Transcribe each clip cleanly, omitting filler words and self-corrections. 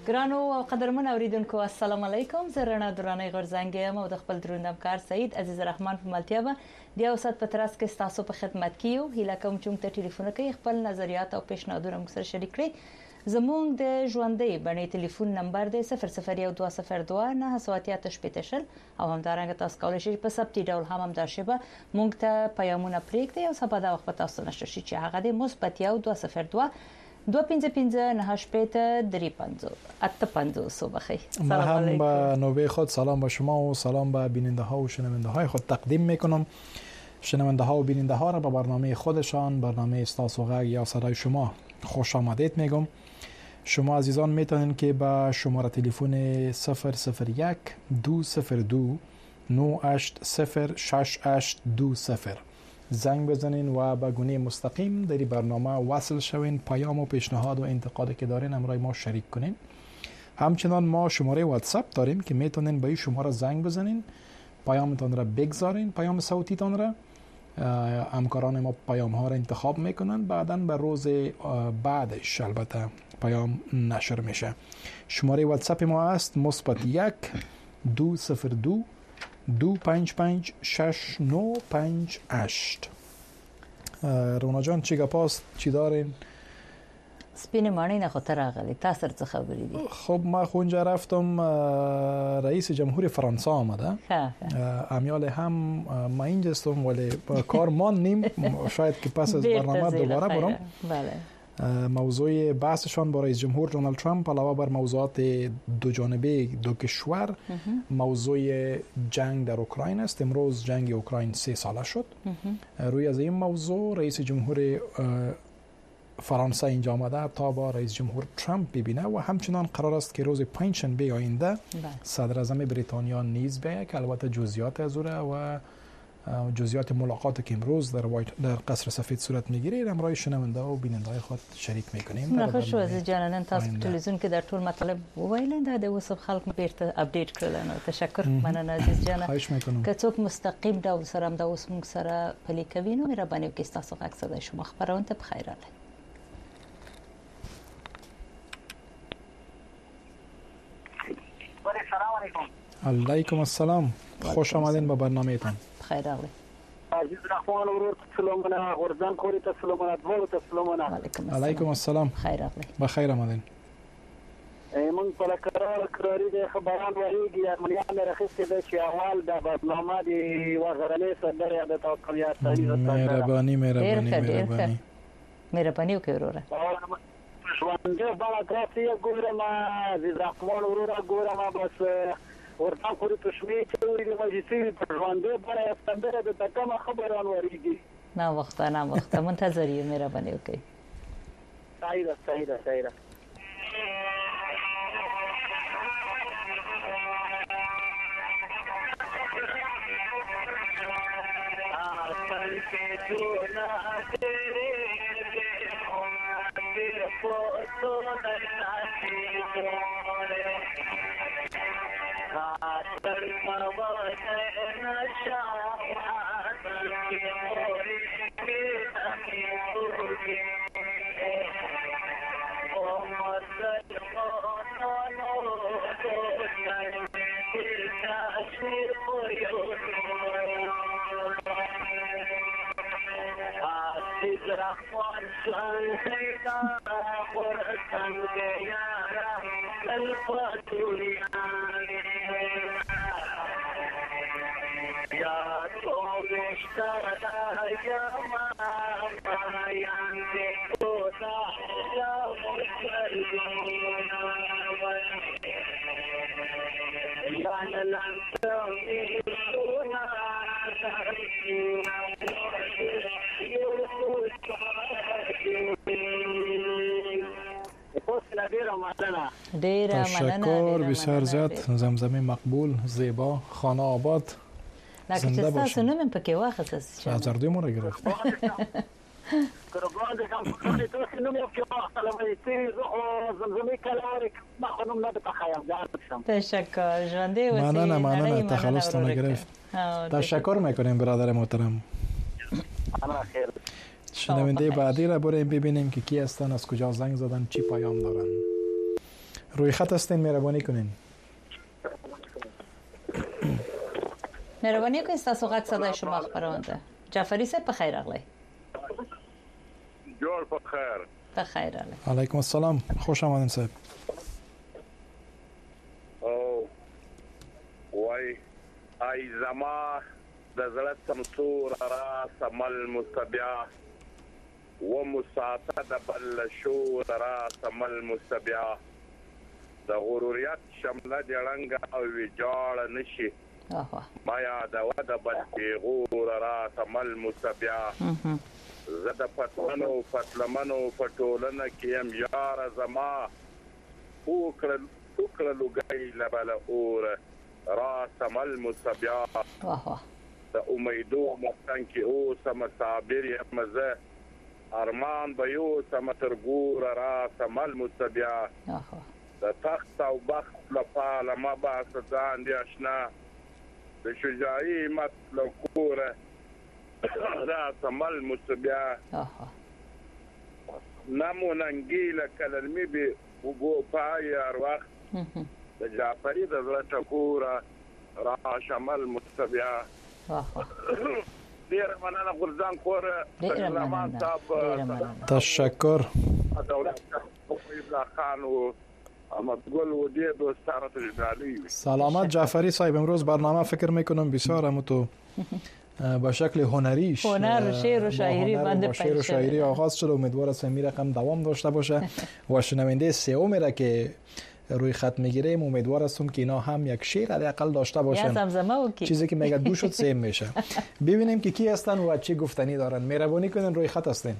ګرانو او قدرمن اوریدونکو السلام علیکم زه رڼا درانه غرزنګ یم او د خپل دروند همکار سعید عزیز الرحمن په ملتیا به د اوسط پترس کې تاسو په خدمت کې یو هیله کوم چې ته ټلیفون کې خپل نظریات او پیشنهادونه موږ سره شریک کړئ زموږ د ژوندۍ باندې ټلیفون نمبر دی 0012029788 او همدارنګه تاسو کولی شئ په ثبتي ډول هم دا شیبه موږ ته پیغامونه پرېږدئ او سبا دا وخت تاسو نشئ چې هغه د مثبت 202 255 صبحی من هم به نوبه خود سلام به شما و سلام به بیننده ها و شنونده های خود تقدیم میکنم. شنونده ها و بیننده ها را به برنامه خودشان برنامه استاس و غږ یا صدای شما خوش آمدید میگم. شما عزیزان میتونین که با شماره تلفن 001 202 980620 زنگ بزنین و به گونه مستقیم در برنامه وصل شوین. پیام و پیشنهاد و انتقادی که دارین همراه ما شریک کنین. همچنان ما شماره واتساپ داریم که میتونین به این شماره زنگ بزنین، پیامتان را بگذارین، پیام صوتیتان را. همکاران ما پیام ها را انتخاب میکنن، بعداً به روز بعدش البته پیام نشر میشه. شماره واتساپ ما است +1 202 255 6958. رونا جان چی گپاست؟ چی دارین؟ سپین مانی نه خطر راغلی. تاسو څه خبرې دي؟ خب ما خونجا رفتم، رئیس جمهور فرانسه آمده. امیال هم ما اینجاستم ولی کار ماندیم. شاید که پس از برنامه دوباره برم. بله. موضوع بحثشان با رئیس جمهور دونالد ترامپ علاوه بر موضوعات دو جانبه دو کشور موضوع جنگ در اوکراین است. امروز جنگ اوکراین 3 ساله شد. روی از این موضوع رئیس جمهور فرانسه اینجا آمده تا با رئیس جمهور ترامپ ببینه و همچنان قرار است که روز پنجشنبه آینده صدر اعظم بریتانیا نیز بیاید که البته جزئیات از و جزئیات ملاقاتی که امروز در قصر سفید صورت میگیره همراه شنونده و بیننده خود شریک میکنیم. نخوش از جانان تاسو تلویزیون کې در ټول مطلب وویل دا اوس خلک بیرته اپډیټ کړل. نو تشکر مننه عزیز جان. خواهش میکنم. که څوک مستقیم ډول سره هم دا اوس موږ سره پلی کوي نو مهرباني وکړئ تاسو غږ صدای شما خبرونه ته بخیر راغلی. سلام علیکم. علیکم السلام. خوش آمدین به برنامه تان. خیر راغلی. عزیز رحمان ورور سلامونه ورزان خوري ته سلامونه دغه ته سلامونه. علیکم السلام. خیر راغلی. بخیر آمدین. من په قراری د خبران وریږي ارمنیان راخسته د چې اول د برنامه دی وغیرې سره د توقعیت مهرباني وکړئ وروره. ژوند بالا تاسو ګورم عزیز رحمان ورور ګورم بس ورته خوري تشمیه کوي د مجلسي په ژوند بالا ستندره د تکمه خبران وریږي. نه وخت منتظر یم. مهرباني وکړئ. صحیح تشکر بسیار زیاد. زمزمه مقبول، زیبا، خانه آباد، زنده باشید. تاسو نوم پکې واخیست. هزاردوی ما را گرفت. قربان دې کوم تاسو نوم یو کې واخلم چې زمزمه کلارک ما خانم نه بخایم جان. تشکر ژوندې اوسئ. مننه تخلصتون گرفت. تشکر میکنیم برادر محترم. الله خیر. شنونده بعدی را بریم ببینیم که کی هستن، از کجا زنگ زدن، چی پیام دارن. روی خط هستین، مهربانی کنین. مهربانی کنید تاسو غږ صدای شما خبرونده. جعفری صاحب په خیر راغلی. جوړ په خیر. په خیر راغلی. علیکم السلام، خوش آمدین صاحب. او وای ای زما د زړه سمسور را سمل مستبیا و مساته د بل شو را سمل مستبیا د غروریت شمله جړنګ او ویجاړ نشي ما یاد و د بل غور را سمل مستبیا زده پتمنو پتلمنو پټولنه کیم یار زما وکړه لګای لبل اور را سمل مستبیا د امیدو مختن کې او سم صابر یمزه ارمان به یو سم ترګور را سمل مستبیا د تخت او بخت لپاره ما با ځان دی آشنا د شجاعي مطلب کوره را سمل مستبیا نموننګیله کلمې به وګو پای ارواح د جعفری د زړه ټکوره را شمل مستبیا ډیر مننه غرزان کور سلام صاحب تشکر دولت خان و احمد گل و دی دوستان تجالی سلامت جعفری صاحب. امروز برنامه فکر میکنم بسیار هم تو به شکل هنریش هنر شعر و شاعری بنده شعر و شاعری آغاز شده. امیدوارم این رقم دوام داشته باشه و شنونده سوم را که روی خط میگیریم امیدوار هستم که اینا هم یک شعر حداقل داشته باشن، چیزی که میگه دو شد سه میشه. ببینیم که کی هستن و چه گفتنی دارن. مهربانی کنین روی خط هستین.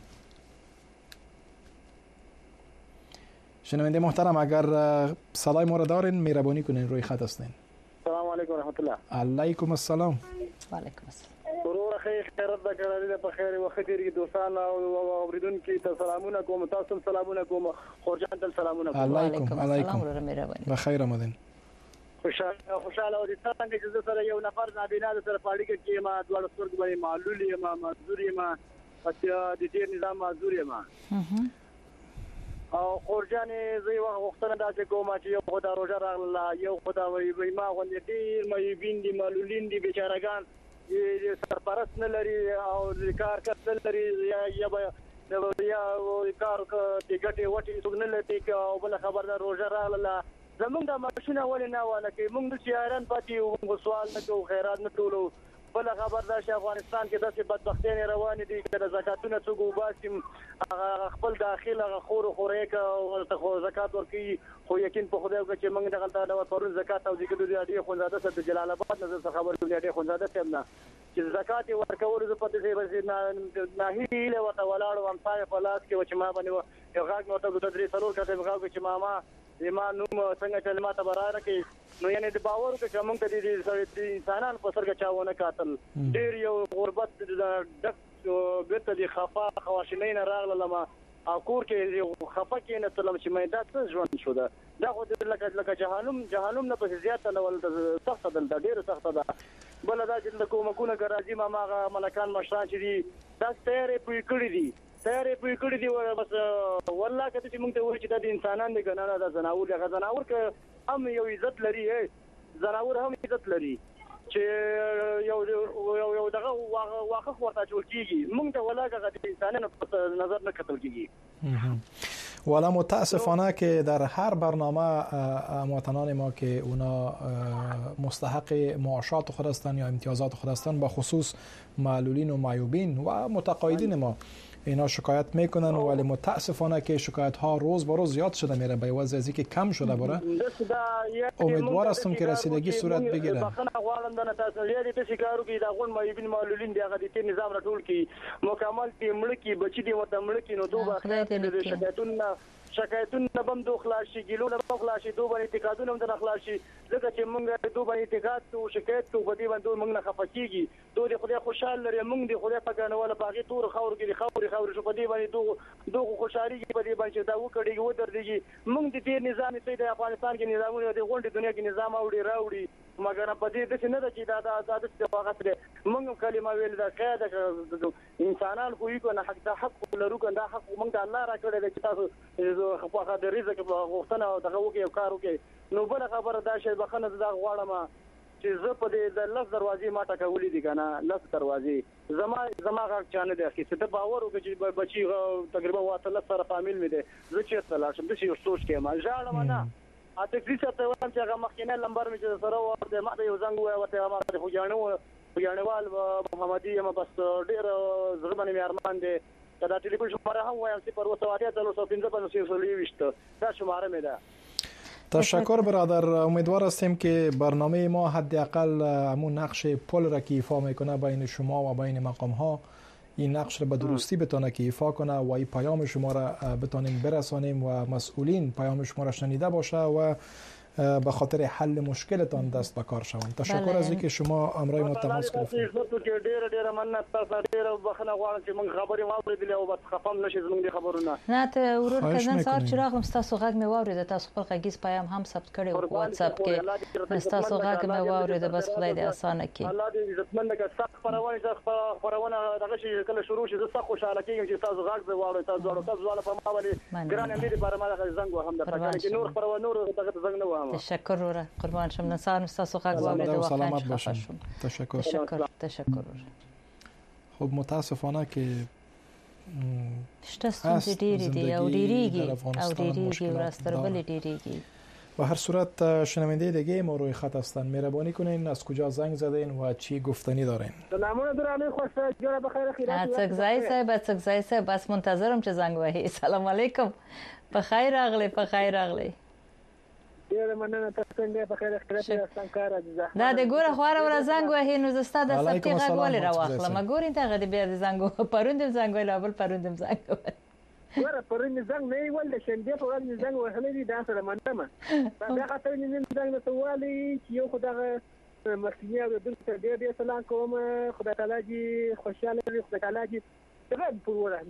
شنونده محترم اگر صدای ما را دارین مهربانی کنین روی خط هستین. السلام علیکم ورحمت الله. علیکم السلام. و علیکم السلام. ورور خیرت د کړه په خیر وخت دی دوستان او اوریدونکو ته سلامونه کوم. تاسو سلامونه کوم. خورجان ته سلامونه کوم. علیکم علیکم. بخیر آمدین. خوشاله او د څنګه چې سره یو نفر نابینا سره پاړی کې ما دوه ستورګ باندې معلولی ما مزدوری ما پاتیا د دې نظام مزدوری ما او خورجان زوی وختونه دا چې کومه چې یو خدای روزه راغله یو خدای وي ما غوندې ډیر مې بیندي معلولین دي بیچارهګان سرپرست نه لري او کار کوي لري یا کار کوي ګټي وټي څنګه لته او بل خبر دا روزه راغله زمونږ د ماشینه ولې نه وانه کې موږ د شهران پاتې او سوال نه کوو خیرات نه ټولو بل خبر دا چې افغانستان کې داسې بدبختۍ روان دي چې د زکاتونو څوک وباسم خپل داخله خورې او زکات ورکي خو یقین په خدای چې موږ د غلطه د ورپرون زکات او ذکر دی خونزاده سره د جلال آباد نظر خبر دی خونزاده سمنه چې زکات ورکول ز پته سي نه هیله وته ولاړ وم پای په لاس کې چې ما باندې یو غاګ نو ته د درې څلور کته غاګ چې ما زما نوم څنګه چې ما ته براره کې نو یعنی د باور کې چې موږ د انسانان په سرګه چاونه قاتل ډیر یو غربت د ډک بیت دي خفا خواشینین راغله ما او کور کې خفا کې نه تلم چې مې دا څه ژوند شو دا خو د لکه جهنم نه په زیات نه ول سخت ده ډیر سخت ده بل دا چې د کومکونه ګرځي ما ملکان مشران چې دي دا ستاره پوي کړی دی بس والله کته چې موږ ته وایي چې د انسانان دی کنه دا زناور که هم یو عزت لري زناور هم عزت لري چې یو دغه واخه ورته جوړ کیږي موږ ته ولاګه د انسانانو په نظر نه کتل کیږي. والا متاسفانه که در هر برنامه هموطنان ما که اونا مستحق معاشات خود هستند یا امتیازات خود هستند، با خصوص معلولین و معیوبین و متقاعدین ما اینا شکایت میکنن ولی متاسفانه که شکایت ها روز به روز زیاد شده میره به وجه از اینکه کم شده بره. امیدوار هستم که رسیدگی صورت بگیره. بخنه غواړم د تاسو لري د شکارو کې دا غون مې بن معلولین دی هغه د نظام راټول کی مکمل تی ملکی بچی دی وته ملکی نو دوه شکایتونه بم دوه خلاصي ګلونه بم خلاصي دوه باندې اعتقادونه هم خلاصي ځکه چې موږ دوه باندې اعتقاد او شکایت او بدی باندې موږ نه خفقيږي دوه خدای خوشاله لري موږ دی خدای په کنه ولا باغی تور خور کې خور شو بدی باندې دوه خوشالي کې بدی باندې دا وکړي و درځي موږ د دې نظام ته د افغانستان کې نظامونه د غونډې دنیا کې نظام راوړي مګر په دې د نه د چې دا د وخت موږ کلمه ویل دا قاعده انسانان خو یو نه حق د حق لرو کنده حق موږ د الله را کړی د چې تاسو په هغه د رزق په غوښتنه او دغه وکي کار وکي نو بل خبره دا شی بخنه دا غواړم چې زه په دې د لس دروازې ما ټکولې دي کنه لس دروازې زما غاښ چانه دی چې ته باور وکړې چې بچي تقریبا واته لس سره فامیل مې دي زه چې تل شم د شي سوچ کې ما ژاړم نه اته کلیسا ته وایم چې هغه مخکینه لمبر مې چې سره ورته ما یو زنګ وای ورته ما ته خوجانوال محمدي یم بس ډیر زړه باندې ارمان دي دا ټلیفون شماره هم وایم 0 دا شماره مې ده. تشکر برادر. امیدوار هستیم که برنامه ما حداقل همون نقش پل را که ایفا میکنه بین شما و بین مقام ها این نقش را به درستی بتونه که ایفا کنه و این پیام شما را بتونیم برسانیم و مسئولین پیام شما را شنیده باشه و به خاطر حل مشکلتان دست به کار شوند. تشکر از اینکه شما امروز ما تماس گرفتید. ډیر مننت تاسو ډیر بخنه غواړم چې موږ خبرې واورېدلې او بس خپم نشي زموږ د خبرونه. نه ته ورور کزن سار چراغ تاسو غږ مې واورید تاسو خپل غږیز پیام هم ثبت کړی او واتس اپ کې تاسو غږ مې واورید بس خدای دې اسانه کړي. الله دې عزتمن کړي. سخت خبرونه دغه شي کله شروع شي زه سخت خوشاله کېږم چې تاسو غږ به واورئ تاسو په ما باندې ګران امید لپاره ما د زنګ وهم د پکې کې نور خبرونه نور دغه زنګ نه وهم. تشکر ورور قربان شم. نصار تاسو غږ واورید او سلامت باشین. تشکر. خب متاسفانه که شته ډیری دی او ډیریږي ورستربل ډیریږي. و هر صورت شنونده دیگه ما روی خط هستن. مهربانی کنین از کجا زنگ زدین و چی گفتنی دارین؟ سلامونه درانه خوش جوړه بخیر خیرات. څنګه صاحب بس منتظرم چې زنگ وهي. السلام علیکم. بخیر راغلی. ډیر مننه تاسو څنګه بخیر خیرات یاستم کار عزیزه. دا د ګوره خواره ور زنګ وهي نو زستا د سپتی غږ ولې راوخله مګورین ته غدي بیا د زنګ پروندم زنګ ویل بل پروندم زنګ ګوره پرون زنګ نه ول د شنبه په ورځ زنګ وهلې دي دا سره مننه دا خاطر نن زنګ ته والی چې یو خدای مخکینه د دې ډېر سلام کوم خدای تعالی جی خوشاله وي خدای تعالی جی رب پوره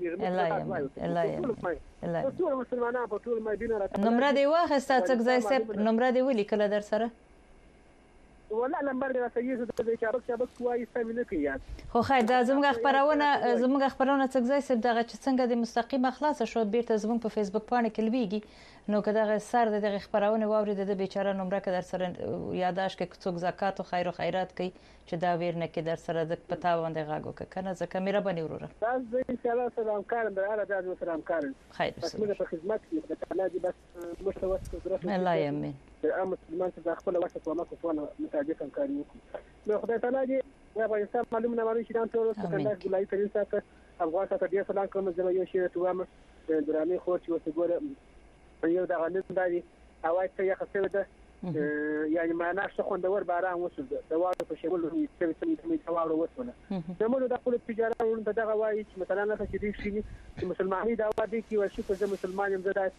الله ټول مسلمانان په ټول مدینه راته نمبر دی واخسته څنګه سپ نمبر دی ولي کله در سره ولا نمبر دی سيزه د شبک کوی سمینه کیات خو خیر دا زموږ خبرونه څنګه سپ دغه څنګه د مستقیم خلاص شو بیرته زموږ په فیسبوک باندې کلویږي نو کداغه سر د خبرونه واورید د بیچاره نمبر که در سره یاداش کې څوک زکات او خیر او خیرات کوي چې دا ورنه کې در سره د پتا باندې غاګو کنه ځکه میرا بنی وروره تاسو ان شاء الله سلام کارم در اړه د سلام کارم خیر بس په خدمت کې د تعالی بس مستوى قدرت الله يمين مسلمان ته خپل وخت په مکو فونه متاجه کاری وکړي نو خدای تعالی دې یا افغانستان معلومه مالي شي دا ټول څنګه ګلای ترې ساته افغانستان ته ډیر سلام کوم زما یو شی ته وایم درامي خو چې وسګوره یو د غنډ دی اوای ته یې خسته ده یعنی معنا څه خوندور باران وسو د واړو په شمول چې څه څه واړو وسونه زموږ د خپل تجارت ورته دغه وایي چې مثلا نه چې دې شي چې مسلمانۍ دا وایي کې ورشي چې مسلمان هم زړه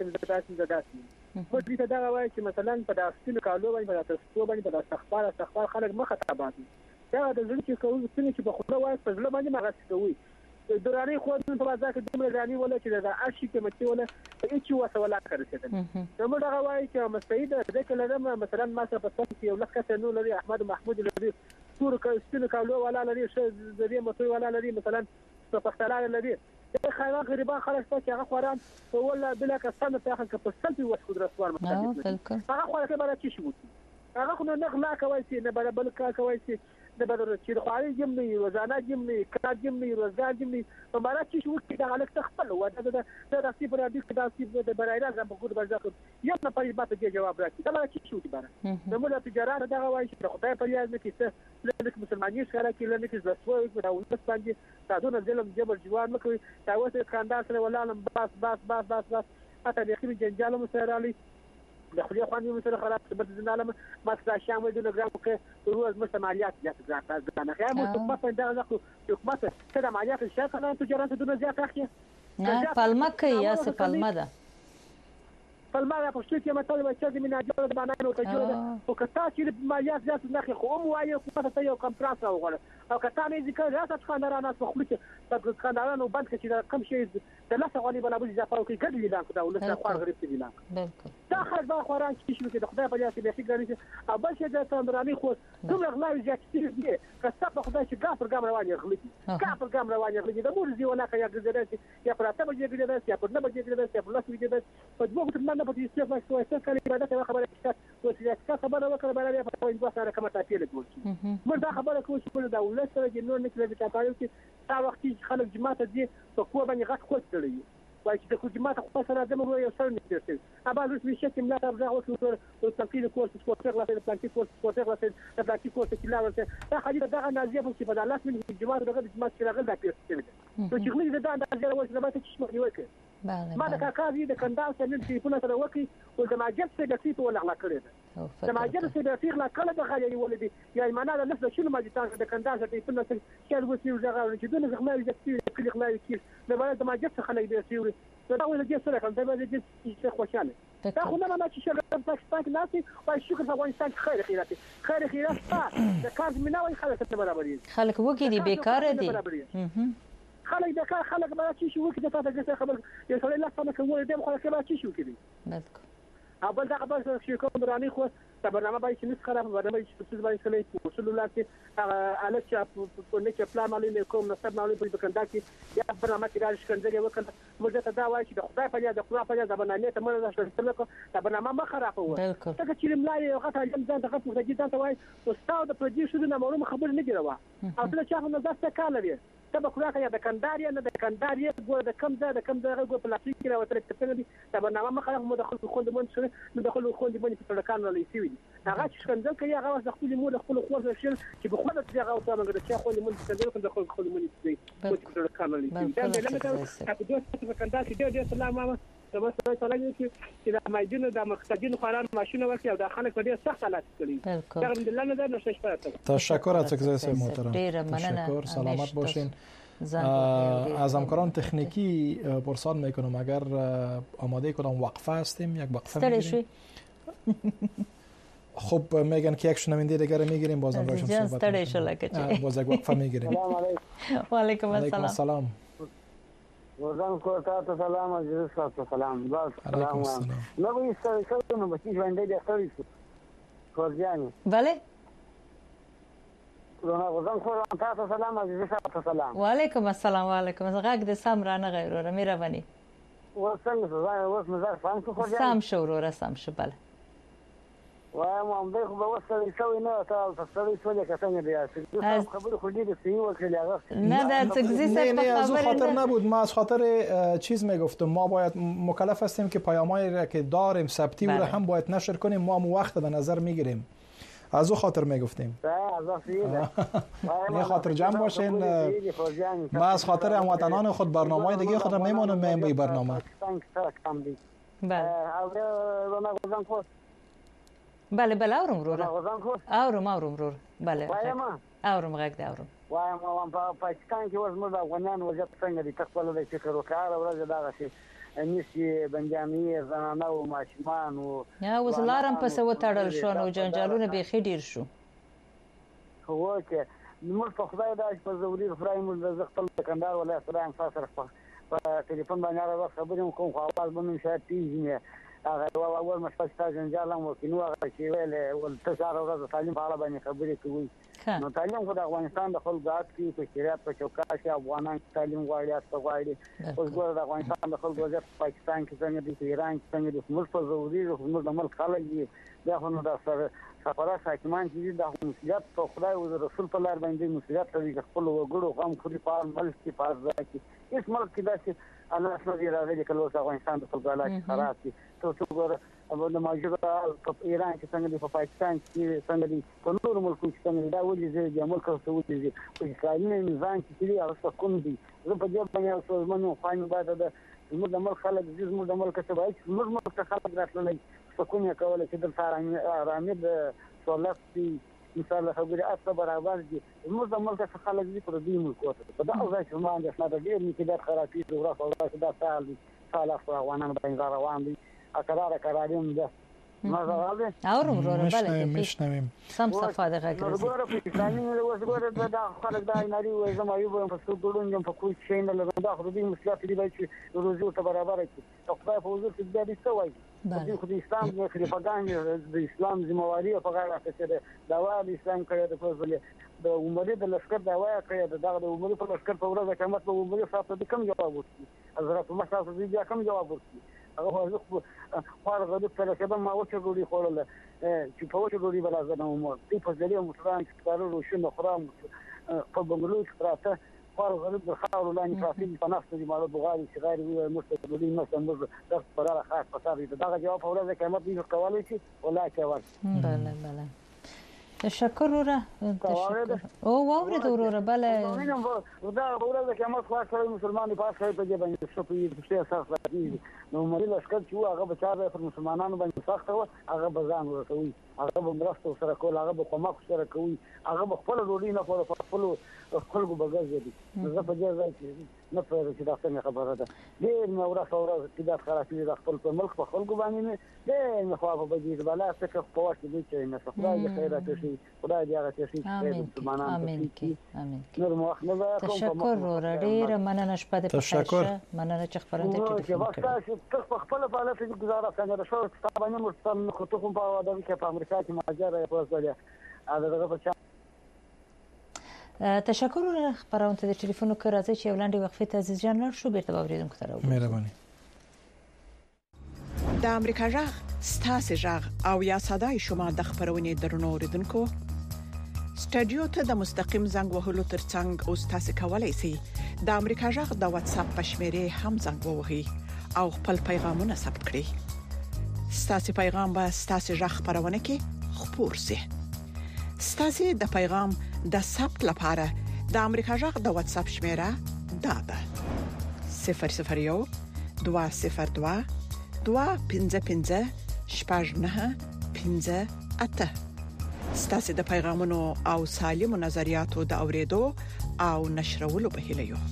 مو دې دا وایي چې مثلا په داستانو کالو باندې په تاسو باندې په استغفار خلک مخه تابات دا د ځل چې کوم څه چې په خپل وایي په ځل باندې مغه کوي دراني خو په بازار کې دمر راني ولا چې دا اشي کې مچي ولا هیڅ وسولا کړی نو موږ هغه وایي چې مستعد ذکر لرم مثلا ما سره په څه یو لکه نو لري احمد محمود لري ټول کله کالو ولا لري ش زدي متوي ولا لري مثلا په پختلار لري دا خیرات غریبان خلک چې هغه خوران ولا بلا کسانه ته هغه په سلبي وسخو درسوار متاجه هغه خو هغه بل چې شو هغه خو نه غلا کوي چې نه بل کا کوي چې د بدر چې خواري جمعي روزانه جمعي کار جمعي روزګار جمعي په مارا چې شو چې دا الک تخپل و دا راسي پر دې دا چې د برایرا زم په ګور برځه یو نه پرې باته کې جواب راکړي دا چې شو دي بار نو موږ تجارت دا وایي چې خدای په یاد نه کیسه لکه مسلمانۍ سره کې لکه زسوي په دولت باندې تاسو نه ظلم جبر جوان مکوي تاسو خاندان سره ولالم بس اته د خپل جنجال مسرالي د خپل خواني مسره خلاص په ځناله ما څه شامل د نګرام کې روز مستعمليات زیات نه خیا مو په پاتې دا لکه حکومت څه د مالیات شاته نه تجارت دونه زیات اخی نه پالما کوي یا څه پالما ده فالمال پښتو کې مطلب چې د مینا جوړه د باندې نو ته جوړه او کتا چې مالیات زیات نه خو هم وایي حکومت ته یو کنټرات راوغواړي او کتا نه ذکر راځي خاندارانو په خپل کې خاندارانو باندې چې کم شي د لاسه غالي بلا بل ځفاو کې ګډ لیدان کو دا ولته خوار غریب دي نه بالکل دا خلک با خواران چې شي کې د خدای په یاد کې ګرځي او بل څه د تندراني خو دومره غلاوي زیات دي کسب په خدای چې ګافر ګام روان یغلي ګافر ګام روان یغلي د مور زیونه کې یا ګرځي یا پراته بجې ګرځي یا په نه بجې ګرځي یا په لاس بجې ګرځي په دوه ګټه نه په دې څه ما څه څه کلی باندې خبره چې خبره وکړه باندې په توګه دوه سره کومه تاثیر کوي موږ دا خبره کوو چې په دولت سره د نور نکله د تاسو کې تا وخت چې خلک جماعت دي په کوه باندې غټ کوڅ کړی وای چې د جماعت خو سره د موږ یو سره نشته ابا روس می شته ملا تر ځای وکړو او تنقید کورس سپورټر لا د پلانټي کورس سپورټر لا د پلانټي کورس کې لا ورته دا خالي دا نازیه په چې په دالات من جماعت دغه جماعت کې راغل دا پیښه نو چې موږ دا نازیه وځي نو چې شمه وکړي ما د کاکاوی د کندال سره د ټلیفون سره وکړي او د ماجد سره د سیټ ولا کړی د ماجد سره د سیټ لا کله د غالي ولدي یا ایمانه د نفس شنو ماجد د کندال سره ټلیفون سره چې وځي زغه چې دونه زغمه چې کلی خلای کې د ماجد څخه خلک دی سیوري دا ول دې سره کوم دا دې چې خوشاله دا خو نه ما چې شغل پاکستان کې ناسي او شکر په افغانستان کې خیر خیرات د کار مناوي خلک ته برابر دي خلک وګي دي بیکار دي خلک د کار خلک به چې شو کې د تاسو خبر یو سره لا څنګه کوي د خلک به چې شو کې بالکل اول دا خبر چې کوم دراني خو دا برنامه باید چې نس خراب برنامه چې څه باید کړی اصول الله چې هغه چې په نه چې پلان علی کوم نسب علی په کنده کې یا برنامه کې راځي کنده وکړه موږ ته دا وایي چې د خدای په یاد د خدای په یاد د برنامه ته موږ راځو چې دا برنامه ما خراب وو څنګه چې ملای یو غټه جام ځان دغه په دې ته وایي او ستاسو د پروډوسر نه معلومه خبر نه دی راو او څه چې هغه نظر څه کار لري تبه کړه یا د کنداریا نه د کنداریا ګور د کم ځای د کم ځای ګور پلاستیک کې راوتل چې دي دا برنامه ما خراب مو د خلکو خوند مونږ سره نو د خلکو خوند باندې په تړکان نه لېسي وي هغه چې څنګه کوي هغه د خپل مور خپل خور شل چې په خپل ځای هغه څنګه چې خپل مونږ څنګه د خلکو خوند باندې دي په تړکان نه لېسي دا د لمه په دوه څه په کندار کې ډېر سلام ماما دا مثلا څنګه چې د مایدینو د مختجین خوران ماشين ورکي او د خلک په ډېر سخت حالت کړی دا الحمدلله نه ده نشته شپه تشکر از اجازه محترم تشکر سلامت باشین از همکاران تکنیکی پرسان میکنم اگر آماده کدام وقفه هستیم یک وقفه میگیریم خب میگن که یک شنونده دیگر میگیریم بازم باشون صحبت باز یک وقفه میگیریم و علیکم السلام وزن کوتا سلام عزیز صاحب سلام باز سلام نو یې نو بچی ژوندې دي ستړي کوزیانی بله وزن کوتا سلام عزیز صاحب سلام و علیکم السلام و علیکم غږ د سم را نه غیره مهرباني وسنګ زای اوس مزار فهم کو کوزیانی سم شو ورو سم شو بله وایم هم به خو وسه شوی نه تاسو سره څه کې څنګه دی خبر خو دې سی وکړي هغه نه در تگزیس خبر خاطر نبود ما از خاطر چیز میگفتم ما باید مکلف هستیم که پیامایی را که داریم ثبتی و هم باید نشر کنیم ما وقت به نظر میگیریم از او خاطر میگفتیم نه خاطر جمع باشین ما از خاطر هموطنان خود برنامه‌های دیگه خود میمونم این برنامه بله بله اورم رو بله اورم غږ دی اورم وایم په پاکستان کې اوس موږ افغانان وضعیت څنګه دي خپل د فکر وکړه ورځ دا شي نشي بنجامي زنانه او ماشومان او یا اوس لارم په سو تړل شو نو جنجالونه به خډیر شو هو چې موږ په خدای دا په زوري خدای موږ د خپل کندهار ولایت سره سره په ټلیفون باندې خبرې کوم خو اواز باندې شاید تیږي هغه اول مشفقه جنجال هم وکینو هغه چې ویل ول تشار ورځ تعلیم په اړه باندې خبرې کوي نو تعلیم خو د افغانستان د خلکو غاټ کې په شریعت په چوکاټ کې افغانان تعلیم غواړي تاسو غواړي اوس ګور د افغانستان د خلکو وضعیت پاکستان کې څنګه دي ایران کې څنګه دي موږ په ضروري موږ د ملک خلک دي دا خو نو د سفارت حاکمان چې د مسؤلیت په خدای او رسول په لار باندې مسؤلیت لري خپل وګړو غم خوري په ملک کې پاره کې هیڅ ملک کې داسې الله سبحانه راغلي کله اوس افغانستان د خلکو حالات خراب دي ته څنګه د موجوده په ایران کې څنګه دي په پاکستان کې څنګه دي په نور ملکو کې څنګه دا ولې د ملک څه ودی په اسرائیل نظام کې دي او څه کوم دي زه په دې باندې اوس منو خاين بعد د موږ د ملک خلک د موږ د ملک څه وایي موږ ملک خلک راتللی څه کوم یې کول چې د سارا رامید سولفي مثال خبره اصله برابر دي موږ د ملک څخه خلک دي پر دې ملک وته په دا ځای چې ما د اسناد ډېر میکدار خرابې او راځي دا سال دي سال افغانان باندې روان دي اقراریم ده ما زاله اورم بله میشنویم سم صفاده غږ ګوره په اسلامي اوس ګوره دا خلک دا ناري وای زما یو په څو ډولونو په کوم شي نه لګا دا خو دې مسلات دی چې روزي ته برابر کړي او خدای په حضور کې دې څه وایي خو د اسلام د خلیفګان د اسلام ذمہواری په غاړه کې دا وایي اسلام کړی د فضل د عمر د لشکر دا وایي کړی د عمر په لشکر په ورځ قیامت په عمر صاحب د کوم جواب ورکړي حضرت عمر صاحب دې کوم جواب ورکړي هغه خو غوډه تر کده ما وڅ ګوري خورل چې په وڅ ګوري بل ازنه مو په فضلې متران چې کارو شنو خرام په بنگلور کې راته خور غریب د خاور لاندې پراته په نفس دي مالو بغالي صغاري وي مستقبلي مثلا د قرار خاص پساري دا جواب اورل قیمت دي کولای شي ولا کوي بله بله تشکر وره او واورد وروره بله دا ورته قیامت خاصه مسلمانانو په خاطر په دې باندې څه په څه اساس راځي نو مری لشکره چې هغه بچاره پر مسلمانانو باندې سخت و هغه بزان ورکوي هغه به مرسته سره کول هغه به کومک سره کوي هغه به خپل ډوډۍ نه په خپل خلکو بغاځي دي زه په دې ځای کې نه پوهېږم چې دا څنګه خبره ده ډېر مې ورځ چې دا خرافي د خپل په ملک په خلکو باندې نه ډېر مې خوا په بجې بلا څه په وخت دې چې نه خدای دې خیرات شي خدای دې هغه شي امين نور مو نه تشکر وره ډېر مننه شپه دې په خیر مننه چې خبرونه ته خپل په حالت کې گزاره څنګه شو تابانه مستن خطو په دغه کې په امریکا کې ماجرا په وسه هغه په تشکر خبرونه د ټلیفون کې راځي چې ولندې وقفه ته عزیز جان لر شو بیرته باوریدونکو ته راوړم مهرباني د امریکا جغ ستاسو جغ او یا صداي شما د خبرونه درنو اوریدونکو سټډیو ته د مستقیم زنګ وهلو ترڅنګ او تاسو کولای شئ د امریکا جغ د واتس اپ پښمره هم زنګ ووهئ او خپل پیغامونه ثبت کړئ ستاسو پیغام به ستاسو جغ خبرونه کې خبر شي ستاسو د پیغام د ثبت لپاره د امریکا جغ د واتس اپ شمیره دا ده 001 202 255 8 ستاسو د پیغامونو او سالمو نظریاتو د اوریدو او نشرولو په هیله یو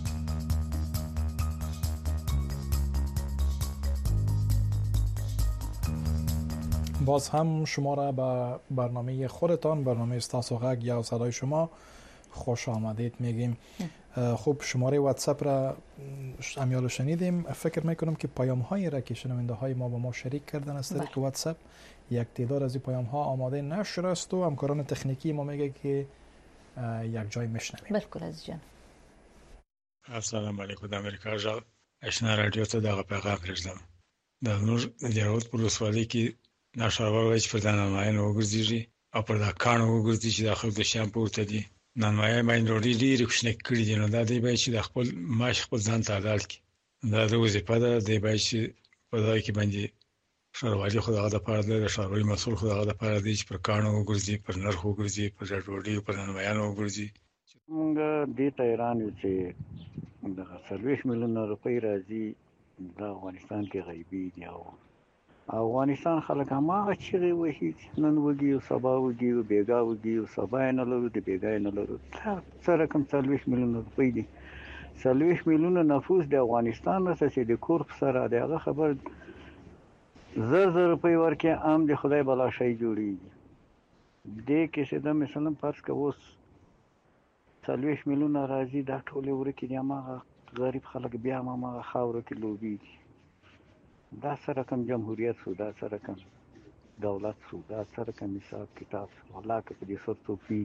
باز هم شما را به برنامه خودتان برنامه استاسو غږ یا صدای شما خوش آمدید میگیم. خب شماره واتساپ را امیال شنیدیم. فکر میکنم که پیام هایی را که شنونده های ما با ما شریک کردن از طریق واتساپ یک تعداد از این پیام ها آماده نشده است و همکاران تکنیکی ما میگه که یک جای میشنویم. بالکل از جان. السلام علیکم د امریکا جغ آشنا رادیو ته دغه پیغام رسوم. د نور د جوړ په وسوالۍ کې ناشرابه وایي چې پر دانماین وګرځي او پر دا کانو وګرځي چې داخل د شام پورته دي. نانماین باندې ډېری کوښښ کړی دي نو دا دی به چې د خپل ماش خپل ځان ته حلال کړي. دا د وظیفه ده دی به چې په ځای کې باندې شاروالي خو دغه د پاره د شاروالي مسول خو دغه د پاره دی چې پر کانو وګرځي پر نرخ وګرځي پر ډوډۍ پر نانماین وګرځي. موږ دې ته ایران چې د 30 میلیونه روپۍ راځي د افغانستان کې غیبي دي او افغانستان خلک هغه چې وایي نن وږي او سبا وږي او بیګا وږي او سبا نه لرو د بیګا نه لرو سره کوم 30 میلیونه روپۍ دي 30 میلیونه نفوس د افغانستان سره چې د کور سره دغه خبر زر روپۍ ورکه عام د خدای بلا شي جوړیږي دې کې څه د مثلا فرض کووس 30 میلیونه راځي دا ټول ورکه دي هغه غریب خلک بیا هغه خاور کې لوبي دا سره کوم جمهوریت سو دا سره کوم دولت سو دا سره کوم حساب کتاب ولا که په دې صورت پی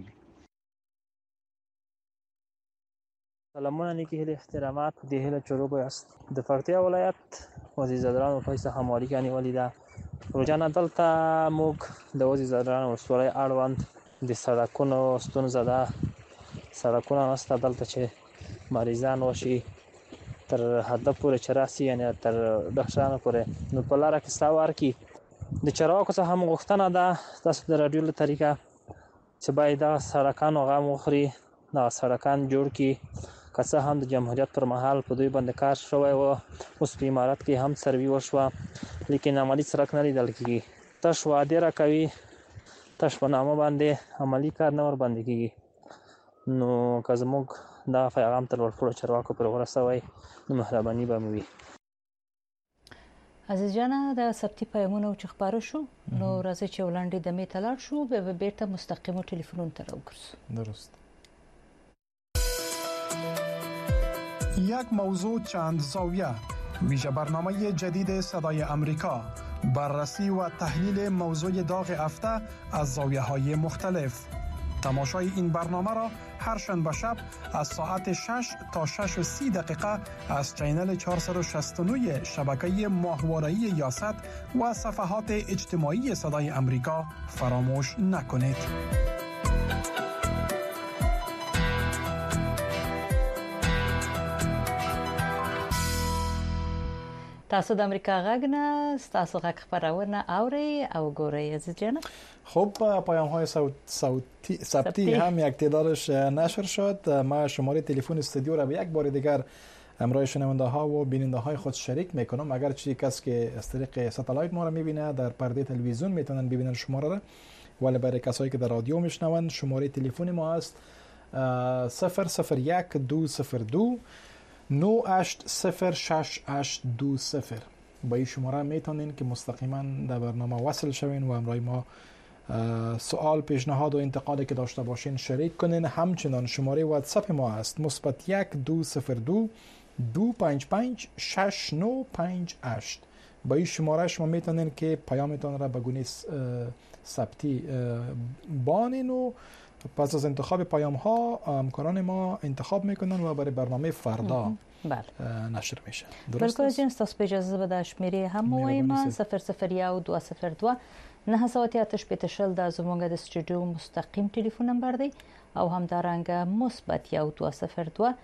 سلامونه نیکی هیل احترامات د هیل چروبو است د پکتیا ولایت وزیرزادران او پیسه هموالي کني ولیدا روزانه دلته موږ د وزیرزادران ورسولای اړوند د سړکونو ستونزه ده سړکونه نسته دلته چې مریضان وشي تر هدف پورې چراسي یعنی تر ډاکټرانو پورې نو په لار کې ساوار کې د چرواکو څخه هم غوښتنه ده تاسو د رادیو له طریقه چې باید دا سړکان غو مخري دا سړکان جوړ کی که هم د جمهوریت پر مهال په دوی باندې کار شوی و اوس په امارات کې هم سروي وشوه لیکن عملی سړک نه لیدل کیږي تاسو وعده را کوي تاسو په نامه باندې عملی کار نه ور باندې کیږي نو که زموږ دا پیغام تر ورکړو چرواکو پر ورسوي نو مهرباني به موي. عزیز جان د سبتي پیغامونو چې خبرو شو نو راځي چې ولندې د می تلار شو به بیرته مستقیم تلفنون ته راوګرځو. درست. یک موضوع چند زاویه، ویژه برنامه جدید صدای امریکا، بررسی و تحلیل موضوع داغ هفته از زاویه‌های مختلف. تماشای این برنامه را هر شنبه شب از ساعت 6 تا 6:30 دقیقه از چینل 469 شبکه ماهواره‌ای یاست و صفحات اجتماعی صدای امریکا فراموش نکنید. تاسو د امریکا غږ نه تاسو غږ خبرونه اوري او ګوري عزیز جان. خب پیام‌های صوتی هم یک تعدادش نشر شد. ما شماره تلفن استودیو را به یک بار دیگر همراه شنونده‌ها و بیننده‌های خود شریک میکنم. اگر چی کسی که از طریق ساتلایت ما را میبینه در پرده تلویزیون میتونن ببینن شماره را، ولی برای کسایی که در رادیو میشنون شماره تلفن ما است 001-202 980620. با این شماره میتونین که مستقیما در برنامه وصل شوین و همراه ما سوال، پیشنهاد و انتقادی که داشته باشین شریک کنین. همچنان شماره واتساپ ما است +1-202 255 6958. با این شماره شما میتونین که پیامتان را به گونه ثبتی بانین و پس از انتخاب پیام ها همکاران ما انتخاب میکنن و برای برنامه فردا نشر میشه. درست است؟ بلکه تاسو په اجازه به د شمیرې هم وایم 001-202 988 د زموږ د استودیو مستقیم ټلیفون نمبر دی او همدارنګه +1-202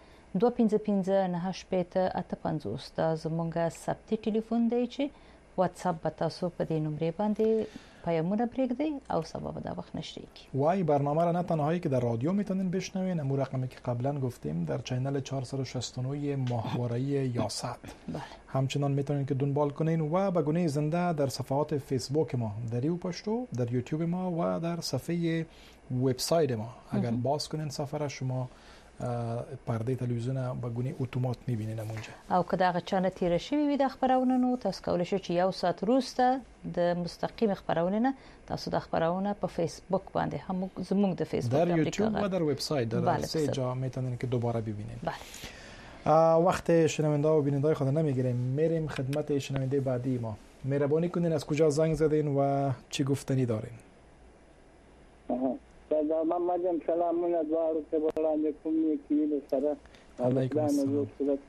255-9858 د زموږ ثبتی ټلیفون دی چې واتساپ به تاسو په دې نمبر باندې پیامونه پرېږدئ او سبب دا وخت نشریږي. وای برنامه را نه تنهایی که در رادیو میتونین بشنوین، امو رقمی که قبلا گفتیم در چینل 469 ماهواره‌ای یاست. بله. همچنان میتونین که دنبال کنین و به گونه زنده در صفحات فیسبوک ما، دریو پشتو، در یوتیوب ما و در صفحه وبسایت ما اگر باز کنین صفحه را شما پرده تلویزیون به گونه اتومات میبینین اونجا. او که دا غچانه تیر شوی وي د خبرونه نو تاسو کولای شئ چې یو ساعت وروسته د مستقیم خبرونه نه تاسو د خبرونه په فیسبوک باندې هم زموږ د فیسبوک در یوتیوب و در وبسایت در سه جا میتونین که دوباره ببینین. بله. وقت شنونده و بیننده خود نمیگیریم، میریم خدمت شنونده بعدی ما. مهربانی کنین از کجا زنگ زدین و چی گفتنی دارین؟ محمد سلامونه دوارو ته وړاندې کوم کېلو سره علیکم السلام.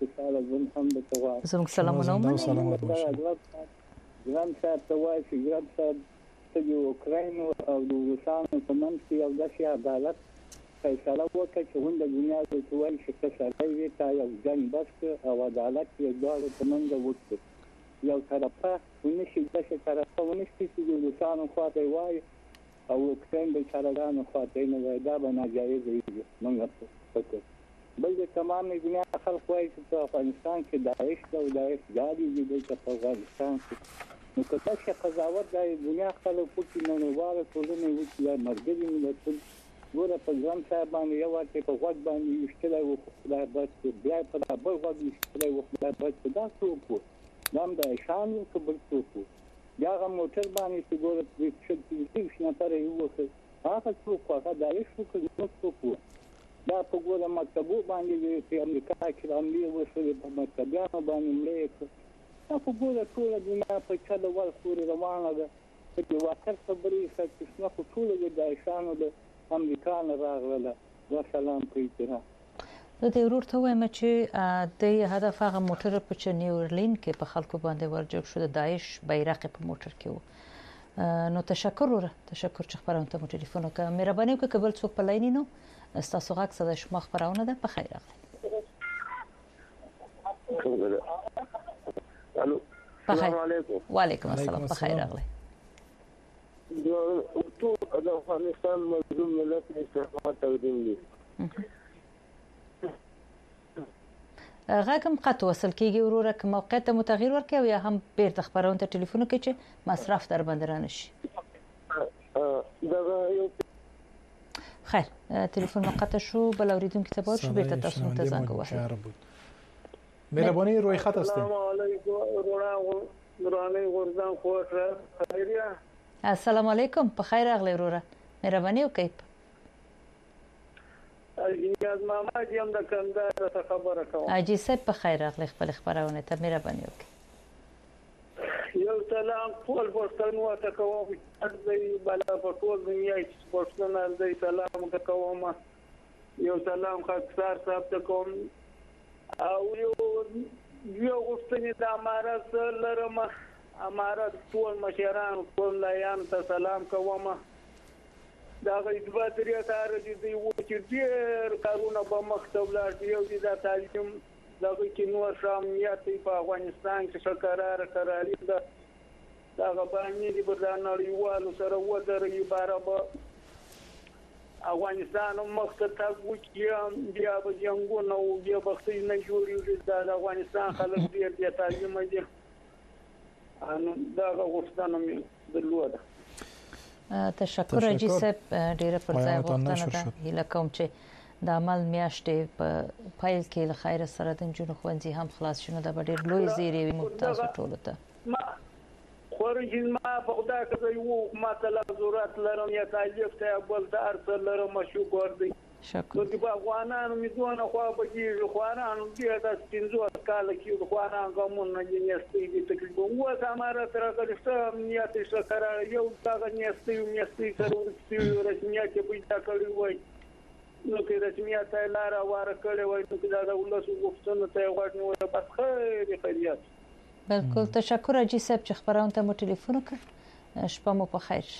زموږ سلامونه ومنئ. ګران صاحب ته وایي چې ګران صاحب د اوکراین او د روسانو په منځ کې یو داسې عدالت فیصله وکړه چې د دنیا د وایي چې کسره وي تا یو جنګ بس او عدالت یې دواړو په منځ وکړي. یو طرفه ونشي داسې طرفه ونشي چې د روسانو خواته وایي او اوکراین د چارګانو خواته نه وای دا به ناجایز وي. موږ فکر بل د تمام دنیا خلک وایي چې په افغانستان کې داعش او داعش جاري دي د افغانستان کې نو که تاسو قضاوت د دنیا خلک په کې نه واره ټولنه وي چې مرګري ملت ګوره په ځان صاحب باندې یو وخت په وخت باندې یشتلای و خدای بس بیا په بل وخت یشتلای و خدای بس دا څوک نام د شان په بل څوک یا غو موټر باندې چې ګوره چې نفر یو وخت هغه څوک هغه دایښ څوک دا په ګوره مکتبو باندې په امریکا کې عملي وسوي په مکتبانو باندې ملي دا په ګوره ټول دنیا په چاله ول خوري روانه ده چې واکر خبرې چې څنګه ټول د دایښانو د امریکا نه راغله. والسلام پریتنا د دې ورور ته وایم چې د هدف هغه موټر په نیوورلین کې په خلکو باندې ورجوړ شو د داعش بیرغ په موټر کې و. نو تشکر چې خبرونه ته ټلیفون وکړه. مهرباني وکړئ کبل څوک په لاین نو تاسو غږ صدا شما خبرونه ده په خیر راغلی. الو السلام علیکم. وعلیکم السلام. په خیر راغلی. ټول د افغانستان مظلوم ملت استعمار تقدیم دي. غږم قطع وصل کیږي وروره که موقعیت ته متغیر ورکړي او یا هم بیرته خبرونه ته ټلیفون وکړي چې مصرف در باندې رانه شي. خیر ټلیفون مقطع شو بل اوریدونکو ته باید شو بیرته تاسو ته زنګ ووهئ. مهربانی روی خط هستید. سلام علیکم رونا درانه غرزان خوره خیریه. السلام علیکم، په خیر راغلی وروره. مهرباني وکړئ. نیاز محمد یم د کندهار څخه خبره کوم. حاجي صاحب په خیر راغلی، خپل خبرونه ته مهرباني وکړئ. یو سلام ټول پښتنو ته کوم. ځای بالا په ټول دنیا کې پښتون ځای سلام کوم. یو سلام خاکسار صاحب ته کوم. او یو غوښتنه د امارات لرم. امارات ټول مشران ټول لایان ته سلام کوم. دا غیبه درې تار دي و چې ډېر کارونه به مختلف لاړ یو دي د تعلیم دغه کې نو شاملیت په افغانستان کې شکرار کرالي دا غبانې دي بردانړیوالو سره ودرې بارابه افغانستان مختلف وکړي بیا به جنگونه او بیا بختي نه جوړیږي د افغانستان خلک ډېر دي تعلیم دي انو دا غوښتنه مې درلوده. تشکر حاجي صاحب، ډیره پر ځای غوښتنه ده. هیله کوم چې د عمل میاشتې په پایل کې له خیر سره د جنونو خوندې هم خلاص شونه د ډېر لوی زیری ممتاز ټولو ته. خورجین ما په خدا کې یو ما ته ضرورت لرم یا تعلیف ته بل د ارسل لرم شکر دی. شکر. د افغانانو میدونه خو به کیږي خوانانو دې د 500 کال کې خوانان کومونه نيستي دي تقریبا و زماره تر کله نیت شکر یو دا نيستي کړو چې رسمیت په تا کړی وای نو کې رسمیت لاره وار کړی وای نو دا د ولسو غوښتنه ته غوښنه وای په خیر خیریت. بالکل تشکر حاجی صاحب چې خبرونه ته مو ټلیفون وکړ. شپه مو په خیر.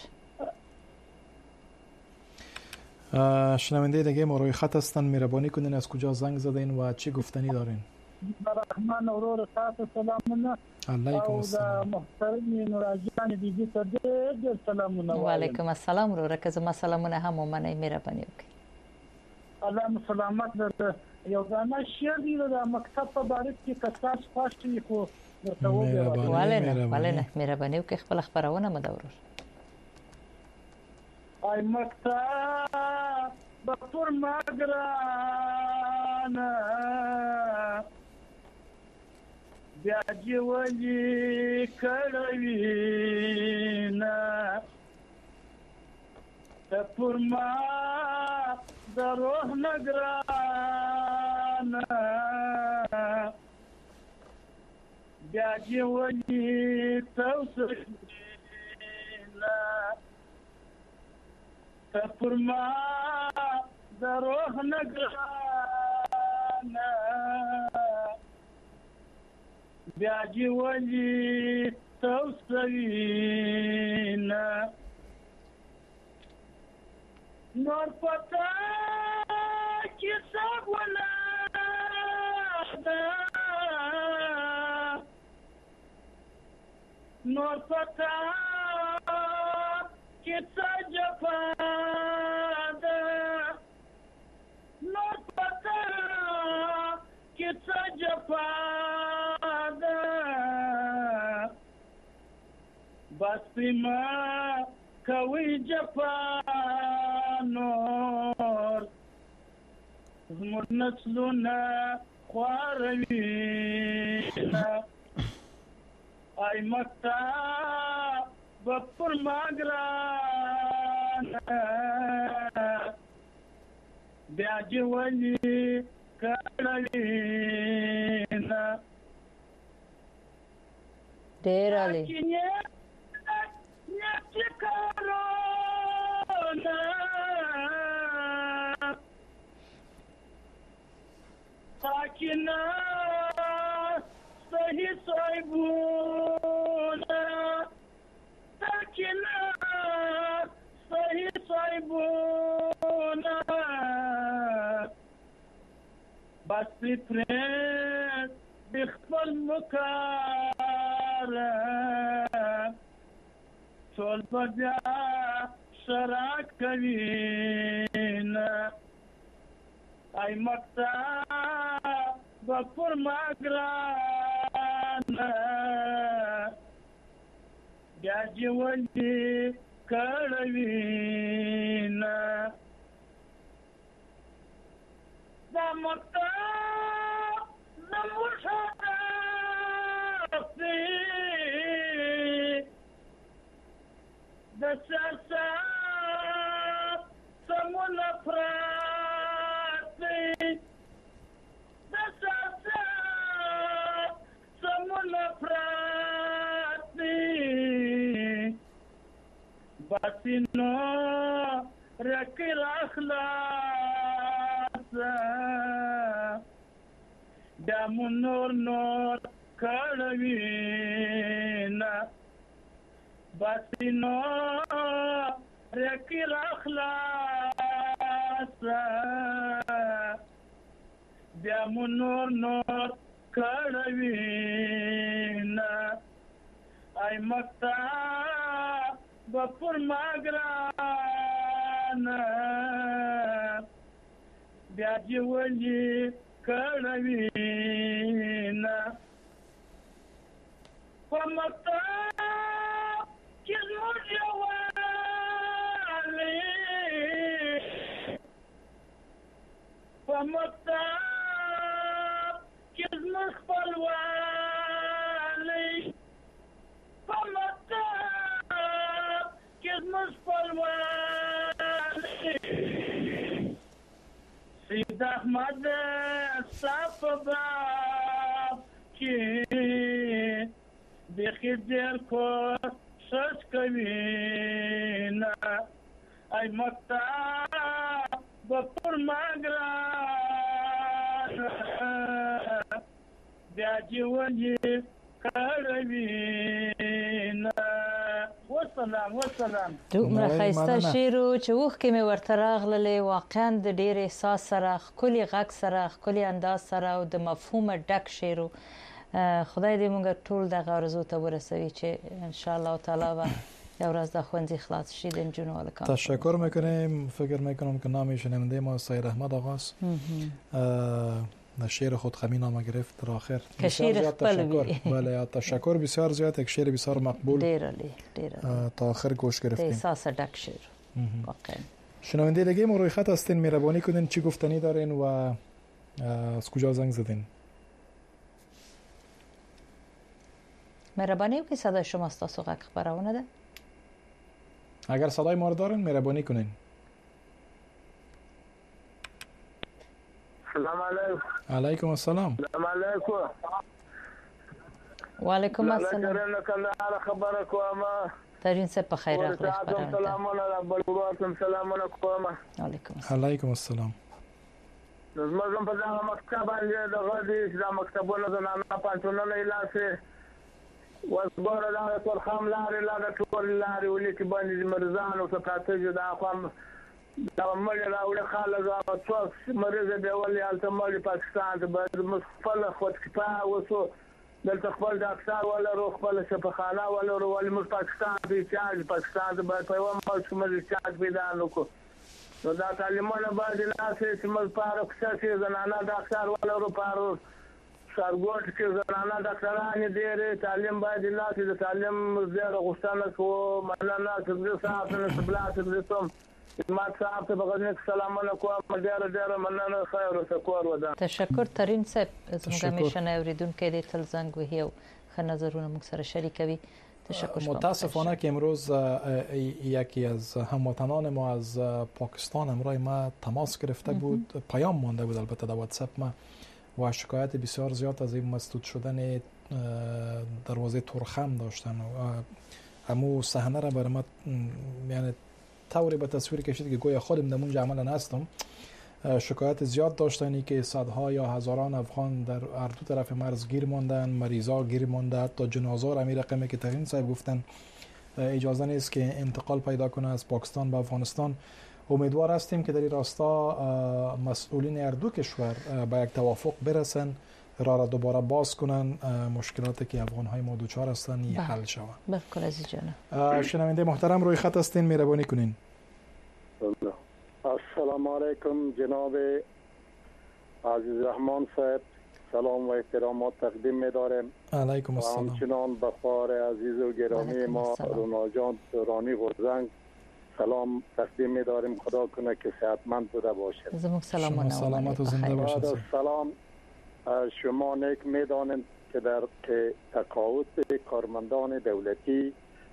شنونده دیگه ما روی خط هستن، مهربانی کنین از کجا زنگ زدین و چی گفتنی دارین؟ رحمان اورور تاسو سلامونه. علیکم السلام. محترم نوراجان بیبي ته ډېر سلامونه. وعلیکم السلام وروره که زما سلامونه هم ومنئ، مهرباني وکړئ. الله سلامت درته. یو ځانه شعر دی د مکتب په باره کې کساس خوښتي کو درته وګورم. ولنه مهرباني وکړئ خپل خبرونه مدورور. ای مکتب بطور مگرانا بیاجی ولی کروینا بطور ما دروح نگرانا بیاجی ولی توسینا پر ما د روح نگرانا بیا جی ولی توسوینا نور پتا کی سابونا نور پتا کیسا جفادا نور پتا کیسا جفادا بس ما کوي جفا نور زموږ نسلونه خواروينا ای مکتب بپر ماگرانا بیاجی ولی کڑوینا دیر علی نیتی کرونا ساکینا صحیح صاحبونا ساکینا صحیح صاحبونا بسی پرین بخبل مکارا چول بجا شراک کوینا ای مکتب بپر مگرانا بیاجی ولی کڑوینا دا مکتب زموږ هدف دی سرسا سمون افراتی سرسا سمون افراتی بسینو رکی اخلاص دامو نور کړوینا بسینو رکی اخلاص دامو نور کړوینا ای مکتا بپر ماګرانا بیا جوړی کړوینا پمتا کیسمو جوالي پمتا کیسمو خپلوالي پمتا کیسمو خپلوالي سید احمد صفبا کی بخیر دیر کو سچ کوینا ای مکتا بپر ماگرا بیا جیونی کروینا والسلام دومره ښایسته شعر چې اوښکې مې ورته راغللې واقعا د ډېر احساس سره ښکلي غږ سره ښکلي انداز سره او د مفهومه ډک شعر خدای دې موږ ټول دغه آرزو ته ورسوي چې ان شاء الله تعالی و یو ورځ د ښوونځي خلاص شي د نجونو الکان. تشکر میکنیم. فکر میکنم که نام شنونده ما سید احمد آقاست. شعر خود خمی نام گرفت در آخر. شعر تشکر. بله تشکر بسیار زیاد. یک شعر بسیار مقبول. دیر تا آخر گوش گرفتیم. احساس ډک شعر. واقعا. شنونده دیگه ما روی خط هستین، مهربانی کنین چی گفتنی دارین و از کجا زنگ زدین؟ مهربانی که صدای شما استاسو غږ خبرونه ده. اگر صدای ما رو دارین مهربانی کنین. سلام علیکم. علیکم السلام. سلام علیکم. و علیکم السلام. الله کله خبره کوم. ترین څه په خیر راغلی خبرونه. سلامونه بلوراتم سلامونه کوم. علیکم السلام. زموږ په دغه مکتب باندې دغه دې د مکتبونو د نامه پانتونونه لاسه وزبره دا ټول خام لارې لا ټول لارې ولې باندې مرزان او ستراتیژي دا قوم دا مړ راوړل خالد او څو مریض دی ولې التمالي پاکستان د مخفل خود کفا وسو دلته خپل د اکثر ولا روح خپل شفخانه ولا ولې مر پاکستان دی چې پاکستان د په ومه کومه چې پیدا نکو نو دا تعلیمونه باندې لاسه چې مل پاره کښې زنانه د اکثر ولا روح پاره سرګوټ کې زنانه ډاکټرانې ډېرې تعلیم باید لاسه د تعلیم زیاده غوښتنه کوو مننه چې صاحب نه سبلات دې ما صاحب ته بغیر سلامونه کوم ډېر مننه خیر او شکر ودا تشکر ترین صاحب زموږ میشن اوریدونکو دې تل زنګ وهي او ښه نظرونه موږ سره شریکوي. تشکر. متاسفانه که امروز یکی از هموطنان ما از پاکستان امروز ما تماس گرفته بود، پیام مانده بود البته در واتساپ ما و شکایت بسیار زیاد از این مسدود شدن دروازه تورخم داشتن و همو صحنه را برای ما یعنی طوری به تصویر کشید که گویا خودم در اونجا عملا هستم. شکایت زیاد داشتنی که صدها یا هزاران افغان در هر دو طرف مرز گیر ماندن، مریضا گیر مانده، تا جنازه را می رقمی که تقین صاحب گفتن اجازه نیست که انتقال پیدا کنه از پاکستان به افغانستان. امیدوار هستیم که در این راستا مسئولین هر دو کشور به یک توافق برسن، راه را دوباره باز کنن، مشکلاتی که افغان‌های ما دوچار هستن حل شود. بالکل عزیز جان. شنونده محترم روی خط هستین، مهربانی کنین. السلام علیکم جناب عزیز رحمان صاحب، سلام و احترامات تقدیم می‌دارم. علیکم السلام. همچنان بخار عزیز و گرامی ما رونا جان رانی غرزنگ سلام تقدیم می‌داریم. خدا کنه که صحتمند بوده باشید. زموږ سلامونه. سلامت و زنده باشید. سلام. شما نیک می‌دانید که در تقاعد کارمندان دولتی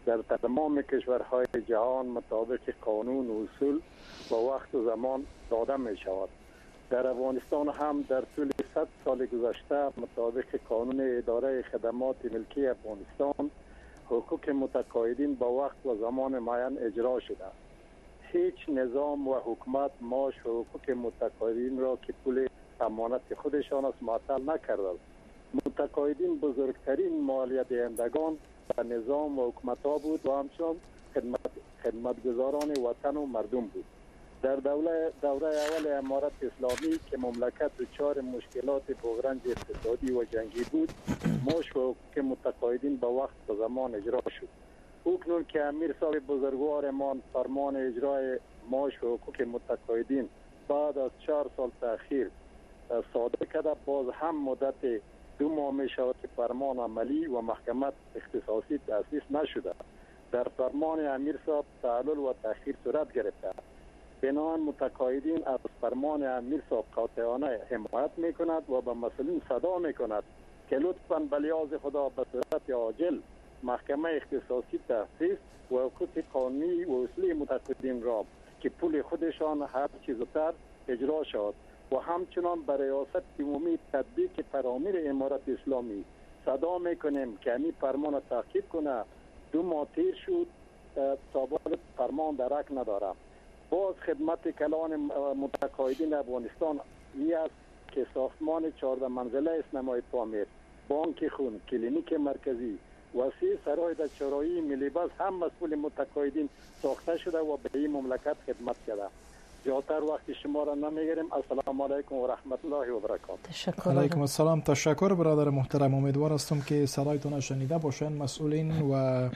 در تمام کشورهای جهان مطابق قانون و اصول و وقت و زمان داده می شود. در افغانستان هم در طول 100 سال گذشته مطابق قانون اداره خدمات ملکی افغانستان حقوق متقاعدین با وقت و زمان معین اجرا شده. هیچ نظام و حکومت معاش و حقوق متقاعدین را که پول امانت خودشان است معطل نکرده. متقاعدین بزرگترین مالیه دهندگان و نظام و حکومت ها بود و همچنان خدمتگزاران وطن و مردم بود. در دوره اول امارت اسلامی که مملکت دچار مشکلات بحران اقتصادی و جنگی بود، معاش و حقوق متقاعدین به وقت و زمان اجرا شد. اکنون که امیر صاحب بزرگوارمان فرمان اجرای معاش و حقوق متقاعدین بعد از 4 سال تأخیر صادر کرده، باز هم مدت 2 ماه می شود که فرمان عملی و محکمه اختصاصی تأسیس نشده. در فرمان امیر صاحب تعلل و تأخیر صورت گرفته. بنابراین متقاعدین از فرمان امیر صاحب قاطعانه حمایت می کند و به مسئولین صدا می کند که لطفاً به لحاظ خدا به صورت عاجل محکمه اختصاصی تأسیس و حقوق قانونی و اصلی متقاعدین را که پول خودشان هر چیز زودتر اجرا شد و همچنان به ریاست عمومی تطبیق فرامیر امارت اسلامی صدا میکنیم که این فرمان را تحقیق کنه. 2 ماه تیر شد تا بعد فرمان درک نداره. باز خدمت کلان متقاعدین افغانستان این است که ساختمان 14 منزله است نمای تعمیر، بانک خون، کلینیک مرکزی و 3 سرای در چهارراهی ملی بس هم مسئول متقاعدین ساخته شده و به این مملکت خدمت کرده. زیادتر وقت شما را نمیگیریم. السلام علیکم و رحمت الله و برکاته. تشکر. علیکم السلام. تشکر برادر محترم. امیدوار هستم که صدایتون شنیده باشن مسئولین و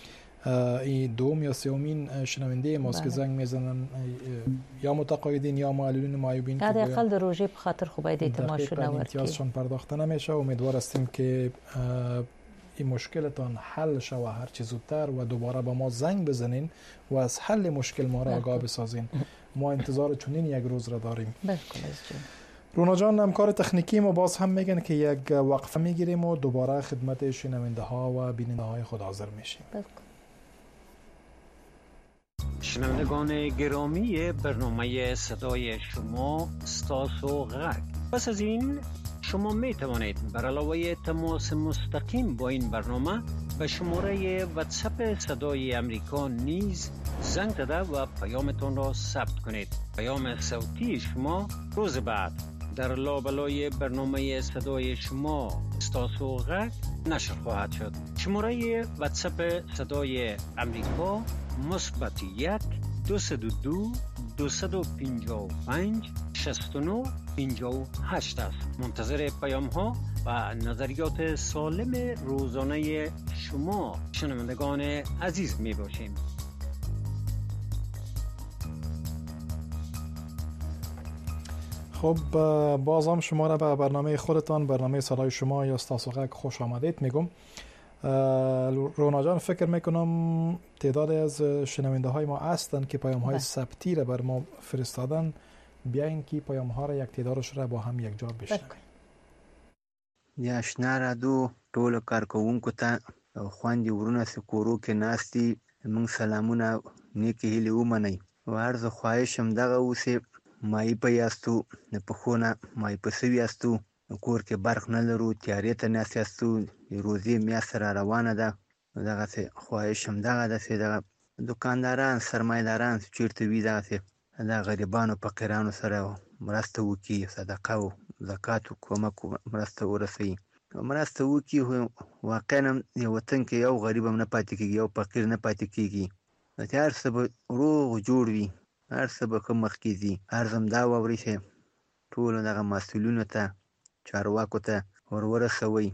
این دوم یا سومین شنونده ماست که زنگ میزنن یا متقاعدین یا معلولین معیوبین که حداقل در روزی به خاطر خوبای دیتماشون نورد امتیازشون پرداخته نمیشه. امیدوار هستیم که این مشکلتان حل شوه هر چه زودتر و دوباره با ما زنگ بزنین و از حل مشکل ما را آگاه بسازین. ما انتظار چنین یک روز را داریم. رونا جان، همکار تکنیکی ما باز هم میگن که یک وقفه میگیریم و دوباره خدمت شنونده ها و بیننده های خود حاضر میشیم. شنوندگان گرامی برنامه صدای شما استاس و غرق. پس از این شما می توانید بر علاوه تماس مستقیم با این برنامه به شماره واتساپ صدای امریکا نیز زنگ زده و پیامتان را ثبت کنید. پیام صوتی شما روز بعد در لابلای برنامه صدای شما استاس و غرق نشر خواهد شد. شماره واتساپ صدای امریکا +1 202 255 69 58 است. منتظر پیام ها و نظریات سالم روزانه شما شنوندگان عزیز می باشیم. خب باز هم شما را به برنامه خودتان، برنامه صدای شما یا استاس و غرق خوش آمدید میگم. رونا جان، فکر میکنم تعدادی از شنونده های ما هستند که پیام های ثبتی را بر ما فرستادن. بیاین که پیام ها را یک تعدادش را با هم یک جا بشنویم. یا آشنا رادیو ټول کارکونکو ته خوندې ورونه سکورو کې ناستي موږ سلامونه نیکې هیلې ومنئ او عرض خواهشم دغه اوسې مایي په یاستو د پښو نه مایي په سوي یاستو کور کې برق نه لرو تیارې ته ناست یاستو د روزې میاشت را روانه ده. دغسې خواهشم دغه ده چې دغه دوکانداران سرمایه‌داران چېرته وي دغسې د غریبانو فقیرانو سره مرسته وکړي، صدقه و زکات و کومک مرسته ورسوي. مرسته وکړي. واقعا یو وطن کې یو غریب هم نه پاتې کېږي، یو فقیر نه پاتې کېږي. هر څه به روغ جوړ وي، هر څه به ښه مخکې ځي. عرض هم دا واورئ چې ټولو دغه مسؤلینو ته چارواکو ته ورسوئ.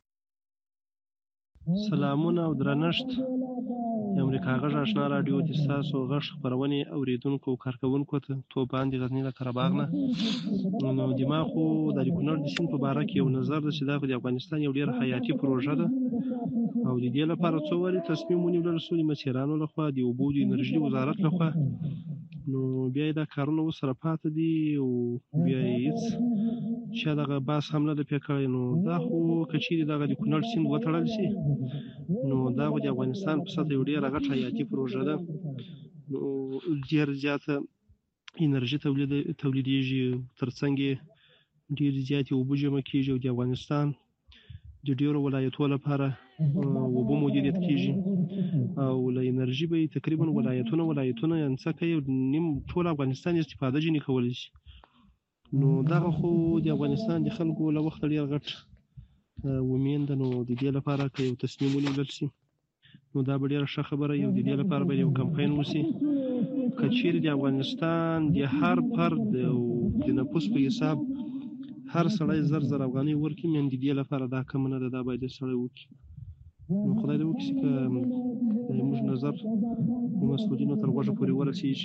سلامونه او درنښت. د امریکا غږ آشنا راډیو د ستاسو غږ خپرونې اوریدونکو او کارکوونکو ته توبان د غزني له قره باغ نه. نو دما خو د کونړ د سیند په باره کې یو نظر ده چې دا د افغانستان یو ډېر حیاتي پروژه ده او د دې لپاره څو وارې تصمیم ونیول شو د مسیرانو لخوا، د اوبو د انرژي وزارت لخوا. نو بیا دا کارونه وسره پاتې دي او بیا هیڅ چې دغه باس حمله د پیکړې نو دا خو کچېری دغه د کونړ سیند وتړل شي نو دا د افغانستان په سطح یو ډیره غټه حیاتي پروژه ده نو ډیر زیاته انرژي تولیدېږي ترڅنګ ډیر زیاتې اوبه جمع کېږي او د افغانستان د ډیرو ولایتونو لپاره اوبه مدیریت کېږي او له انرژي به تقریبا ولایتونه یعنې څه کوي نیم ټول افغانستان استفاده ځینې کولی شي نو دغه خو د افغانستان د خلکو له وخته ډیر غټ امید ده نو د دې لپاره که یو تصمیم ونیول شي نو دا به ډیره ښه خبره یو د دې لپاره به یو کمپاین وشي که چیرې د افغانستان د هر فرد او د نفوس په حساب هر سړی 1000 افغانۍ ورکړي نو د دې لپاره دا کم نه ده دا باید سړی وکړي نو خدای دې وکړي چې موږ نظر مسؤلینو تر غوږه پورې ورسېږي.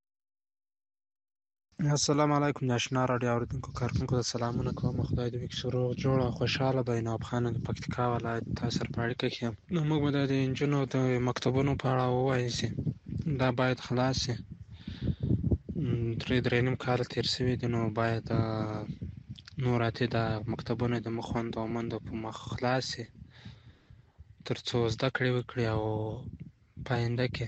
السلام علیکم د اشنا راډیو اوریدونکو کارکونکو ته سلامونه کوم خدای دې وکړي چې روغ جوړ او خوشحاله به ناب خان د پکتیکا ولایت تاسو سره په اړیکه کې یم نو موږ به د انجونو د مکتبونو په اړه ووایو چې دا باید خلاص شي 3.5 کال تیر شوي دي نو باید نور اتې د مکتبونو د مخوندو او مندو په مخ خلاص شي تر څو زده کړې وکړي او په آینده کې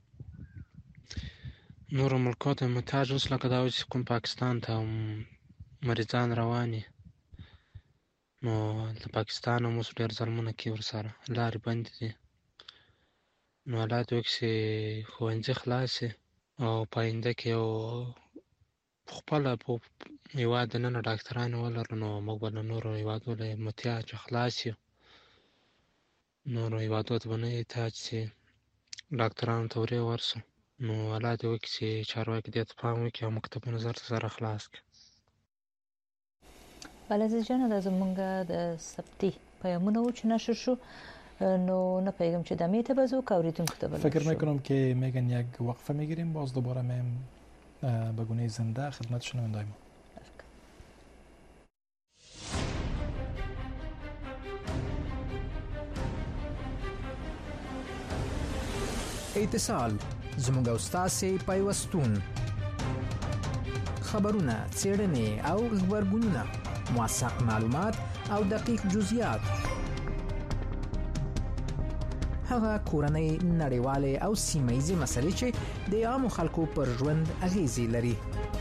نورو ملکو ته محتاج اوس لکه دا چې کوم پاکستان ته مریضان رواني نو د پاکستان هم اوس ډېر ظلمونه کوي ورسره لارې بندې دي نو الله دې وکړي چې ښوونځي خلاص شي او په آینده کې یو خپله په هېواد دننه ډاکټران ولرو نو موږ به له نورو هېوادونو له محتاج خلاص یو نورو هېوادونو ته به نه احتیاج چې ډاکټرانو ته ورې ورسو نو الله دې وکړي چې چارواکي دې ته پام وکړي او مکتبونه زر خلاص کړي. عزیز جان دا زمونږ د سبتي پیامونه و چې نشر شو نو نه پیغام چې دمیت بازو کوریدونکو ته فکر میکنم که میگن یک وقفه میگیریم باز دوباره میم به گونه زنده خدمت شنوندای ما. اتصال زموږ استاد پیوستون خبرونه څېړنې او خبرګونونه موثق معلومات او دقیق جزئیات هغه کورنۍ نړیوالې او سیمه‌ییزې مسلې چې د عامو خلکو پر ژوند اغیزې لري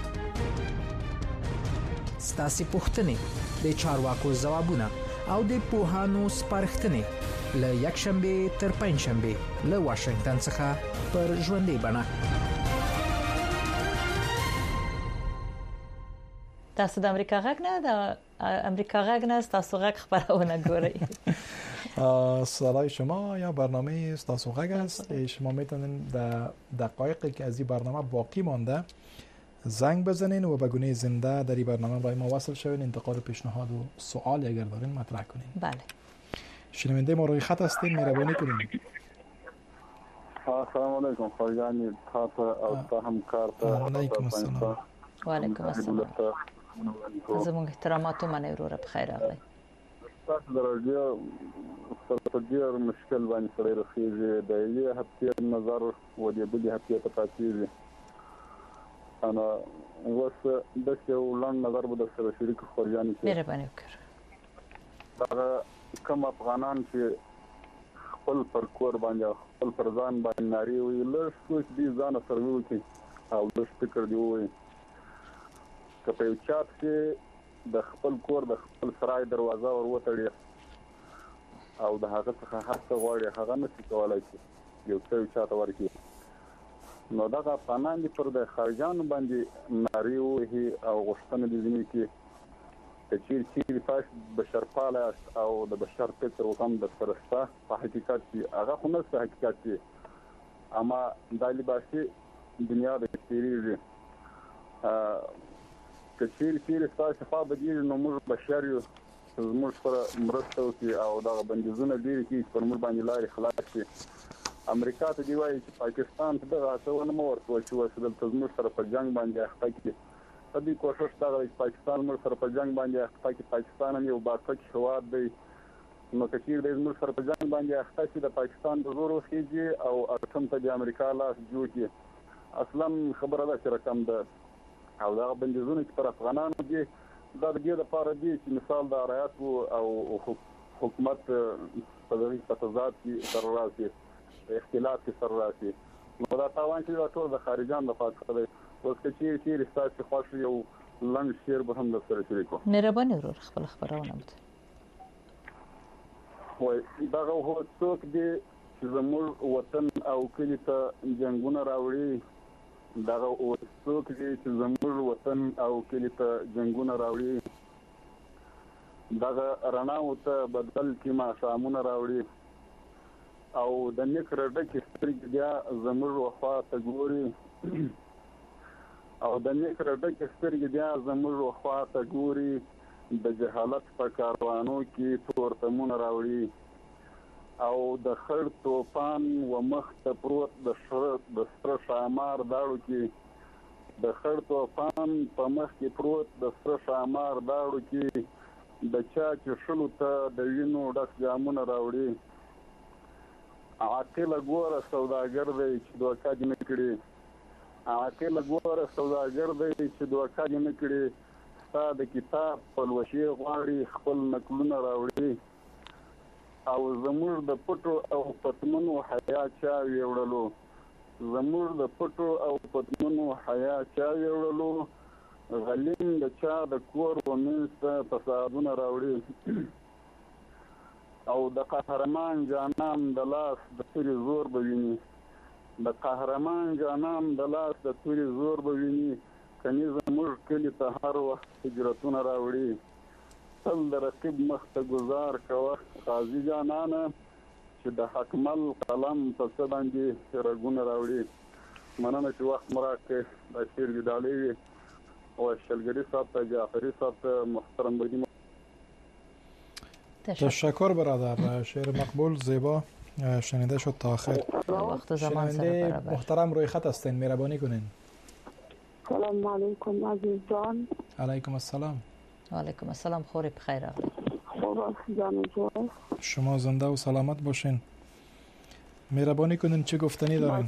ستاسو پوښتنې د چارواکو ځوابونه او د پوهانو سپارښتنې له یکشنبه تر پنځشنبه له واشنگټن څخه پر ژوندۍ بڼه تاسو د امریکا غږ نه د امریکا غږ نه تاسو غږ خبرونه ګورئ صدای شما یا برنامه تاسو غږ است شما میتونید در دقایقی که از این برنامه باقی مانده زنگ بزنین و به گونه زنده در این برنامه با ما وصل شوین انتقاد و پیشنهاد و سوال اگر دارین مطرح کنین. بله شنونده ما روی خط هستین مهربانی کنین. السلام علیکم خواجانی تاسو او همکار ته علیکم السلام و علیکم السلام زموږ احترامات و منې وروره په خیر راغلی تاسو درجه ډېر مشکل باندې سره رخیږي د یوې هفتې نظر و د بلې هفتې ته پاتېږي انا اوس د یو لاند نظر به سره شریک خورجاني مهرباني وکړه دا کوم افغانان چې خپل پر کور باندې خپل پر ځان باندې ناری وي لږ سوچ دي ځان سره وکړي او لږ فکر دی وي که په یو چات کې د خپل کور د خپل سرای دروازه ور وتړي او د هغه څخه هر څه غواړي هغه نشي کولای چې یو څه چاته ورکړي نو دا افغانان دي پر د خارجانو باندې ناری وي او غوښتنه دي ځینې کې چې تاسو بشرپاله او د بشر فکر وکم د سرسته په حقیقت کې هغه خو نه حقیقت دی اما د لباسي دنیا د تیریږي کچیر تاسو په بدیل نو موږ بشر یو موږ سره مرسته وکړي او دا بندیزونه ډیر کې پر موږ باندې لارې خلاص شي امریکا ته دی وایي چې پاکستان ته دا څه ونه ورکوي چې وسله موږ سره په جنگ باندې اخته کړي په دې کوشش دا چې پاکستان موږ سره په جنگ باندې اخته کړي پاکستان یو باکچ هواد دی نو کچیر د موږ سره په جنگ باندې اخته شي د پاکستان د زور وسیږي او اټم ته د امریکا لاس جوړي اصلا خبره ده چې رقم ده او دا بندیزونه چې پر افغانانو دي دا د دې لپاره دی چې مثال د رعایت او حکومت په دې تضاد کې سره راځي اختلاف کې سره راځي نو دا تاوان چې ټول د خارجان د فاصله دی اوس چې ریسارچ خوښ یو لنډ شیر به هم د سره شریکو مهرباني ورور خپل خبرونه مت وای دا هو څوک دی چې زموږ وطن او کلی ته جنگونه راوړي دا هو څوک دی چې زموږ وطن او کلی ته جنگونه راوړي دا رڼا ته بدل کې ما شامونه راوړي او د نیک رډه کې سترګې بیا زموږ وفا ته ګوري او د نیک رډه کې سترګې بیا زموږ وفا ته ګوري د جهالت په کاروانو کې تورتمونه راوړي او د خړ توپان و مخ ته پروت د سره شامار داړو کې د خړ توپان په مخ کې پروت د سره شامار داړو کې د چا چې شلو ته د وینو ډک جامونه راوړي عاقل ګوره سوداګر دی چې دوکه دې نه کړي عاقل ګوره سوداګر دی چې دوکه دې نه کړي ستا د کتاب پلوشي غواړي خپل نقلونه راوړي او زموږ د پټو او پتمنو حیا چا ویوړلو زموږ د پټو او پتمنو حیا چا ویوړلو غلیم د چا د کور ومنځ ته فسادونه راوړي او د قهرمان جانان د لاس د توري زور به ویني د قهرمان جانان د لاس د توري زور به ویني کني زموږ کلی ته هر وخت هجرتونه راوړي تل د رقیب مخ ته گزار کوه قاضي جانانه چې د حکمل قلم په څه باندې رګونه راوړي مننه چې وخت مراکې د شیر ګډالي وي او شلګری صاحب ته جعفری صاحب ته محترم بودیم تشکر برادر شعر مقبول زیبا شنیده شد تا آخر وقت زمان سره برابر محترم روی خط هستین مهربانی کنین سلام علیکم عزیز جان علیکم السلام و علیکم السلام خوری بخیر آقای خوب جان جان شما زنده و سلامت باشین مهربانی کنین چه گفتنی دارین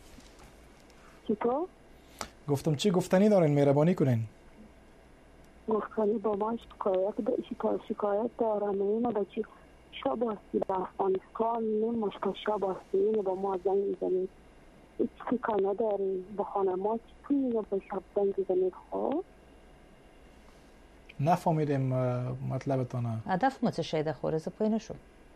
چطور گفتم چی گفتنی دارین مهربانی کنین گفتنی با ما شکایت دارم اینه با چی شباستی به افغانستان نماشت شباستی اینه با ما زنگ میزنید هیچ فکر نداری به خانه ما چی اینه با شب زنگ میزنید خواه نفهمیدیم مطلبتانه هدف ما چه شایده خوره زپای نشو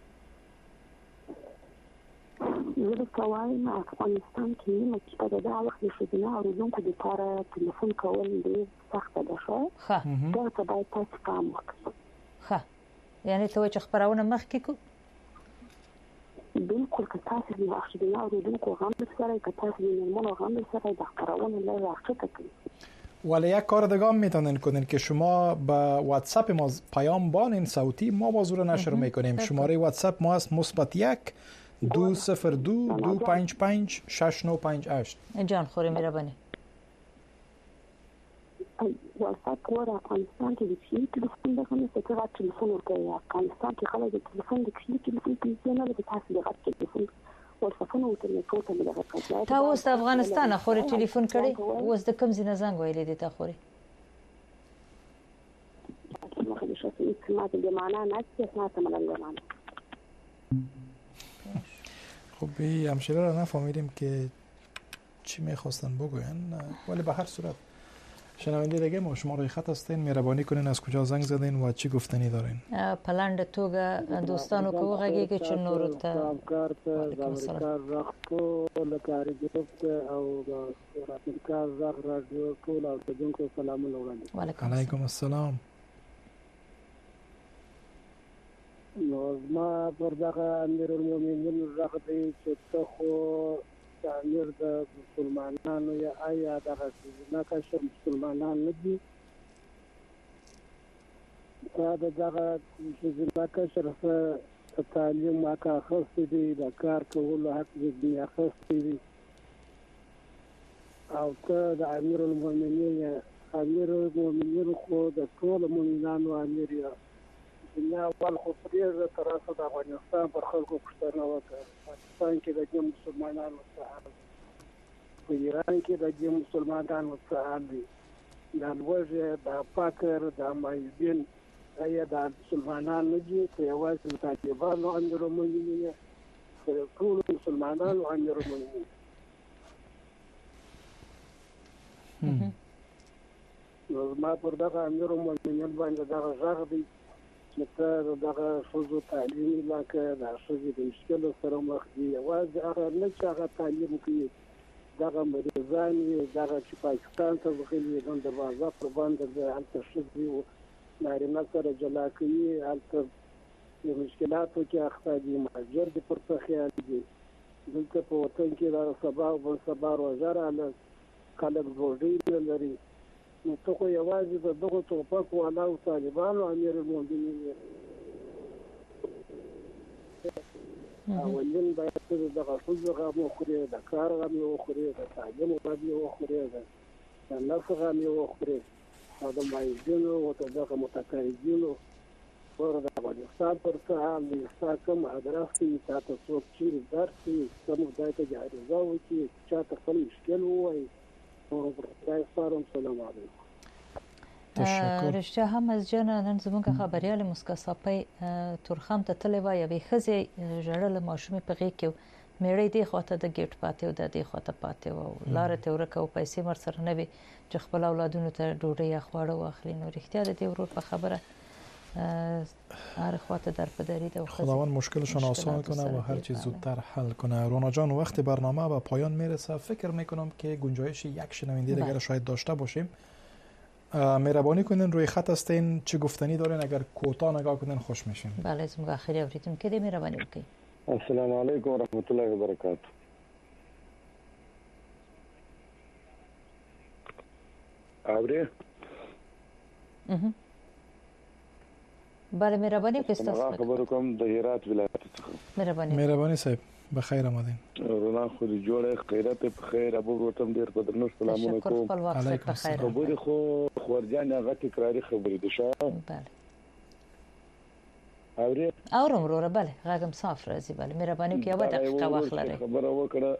زه کوم افغانستان کې نیم چې په دا وخت کې نه اوریدونکو لپاره ټلیفون کول ډېر سخت ده شو دا ته باید تاسو پام وکړئ ښه یعنی ته چې خبرونه مخکې کو بالکل که تاسو د وخت نه اوریدونکو هم سره که تاسو د نمونه هم سره د خبرونه له وخت کوي ولی یک کار دیگه میتونین کنین که شما با واتساپ ما پیام بانین صوتی ما با زور نشر میکنیم شماره واتساپ ما است مثبت 202 255 6958 جان خوری مهربانی واتساپ ور افغانستان کې د چی ټلیفون دغه نه څه راځي ټلیفون ورکوي افغانستان کې خلک د ټلیفون د چی ټلیفون کې نه لري تاسو دغه ټلیفون ورڅخه نو ته نه ټوټه دغه کړه تا اوس د افغانستان خوري ټلیفون کړي اوس د کوم ځای زنګ ویلې دي تا خوري ما د شخصي اعتماد د معنا نه چې اساس ملنګ معنا خب همشیره را نفهمیدیم که چی میخواستن بگوین ولی به هر صورت شنونده دیگه ما شما روی خط هستین مهربانی کنین از کجا زنگ زدین و چی گفتنی دارین پلند توګه دوستانو کو غږیږي چې نور ته کار ته امریکا راخو لکاري ګروپ او امریکا زغ رادیو ټول او دونکو سلام وعلیکم السلام نو ما پر دغه امیر المؤمنین زغ دی چې ته خو امیر د مسلمانانو یا آیا دغه نه کښ مسلمانان نه دي دا دغه چې نه کښ تعلیم ماکه خاص دي د کار کولو حق دې خاص دي او ته د امیر المؤمنین خو د ټول مؤمنانو امیر یا دنیا اول خو پرې ترڅو د افغانستان پر خلکو پښتنه وکړه پاکستان کې د مسلمانانو څخه په ایران کې د مسلمانانو څخه دي د لوږې د فقر د مایوبین یا د مسلمانان نه دي که یوازې د طالبانو امیرالمؤمنین که د ټولو مسلمانانو امیرالمؤمنین نو زما پر دغه امیرالمؤمنین باندې دغه غږ دی چې ته دغه ښځو تعلیم علاقه د ښځې د مشکلو سره مخ دي یوازې هغه نه چې هغه تعلیم کوي دغه مریضان وي دغه چې پاکستان ته غلي د دروازه پر باندې هلته ښځې نارینه سره جلا کوي هلته د مشکلاتو کې اخته دي مهاجر دي پر څه خیال دي دلته په وطن کې د سبا او بل سبا روژه راله خلک ډوډۍ نه لري نو ته خو یوازې د دغو ټوپک والاو طالبانو امیرالمؤمنین اولین باید ته دغه ښځو غم وخورې د کار غم یې وخورې د تعلیم غم یې وخورې د نفس غم یې وخورې او د مایوبینو او د دغه متقاعدینو پر د افغانستان پر څه حال دی ستا کوم ادرس کوي تا ته څوک چیرې درس کوي کوم ځای ته جایزه وکړي چا ته خپل مشکل ووایي رښتیا هم از جان نن زموږ خبريال مسکا صاحب تورخم ته تلې وای به خزه جړل ماشومې په غي کې میړې دی خواته د گیټ پاتې او د دې خواته پاتې او لار ته ورکه او پیسې مر سره نه وي چې خپل اولادونو ته ډوډۍ خواړه واخلي نو رښتیا د دې ورور په خبره هر خواته در پدری ده خداوند مشکلشون آسان کنه و هر چیز زودتر حل کنه. رونا جان وقت برنامه به پایان میرسه فکر میکنم که گنجایش یک شنونده دیگر شاید داشته باشیم. مهربانی کنین روی خط هستین چه گفتنی دارین اگر کوتاه نگاه کنین خوش میشیم. بله از موقع آخری اوریدم که دی مهربانی بکنین. السلام علیکم و رحمت الله و برکاته. اوري بله مهربانی پستاس خبر کوم د هرات ولایت څخه مهربانی صاحب بخیر آمدین. رونا خو دې جوړه خیرات په خیر ابو وطن ډیر په درنو سلامونه کوم. علیکم السلام. خبرې خو خورجان هغه تکراری خبرې ده شه. بله اوري اورم وروره بله غاګم صاف راځي بله مهرباني کې یو دقیقه وخت لري. خبره وکړه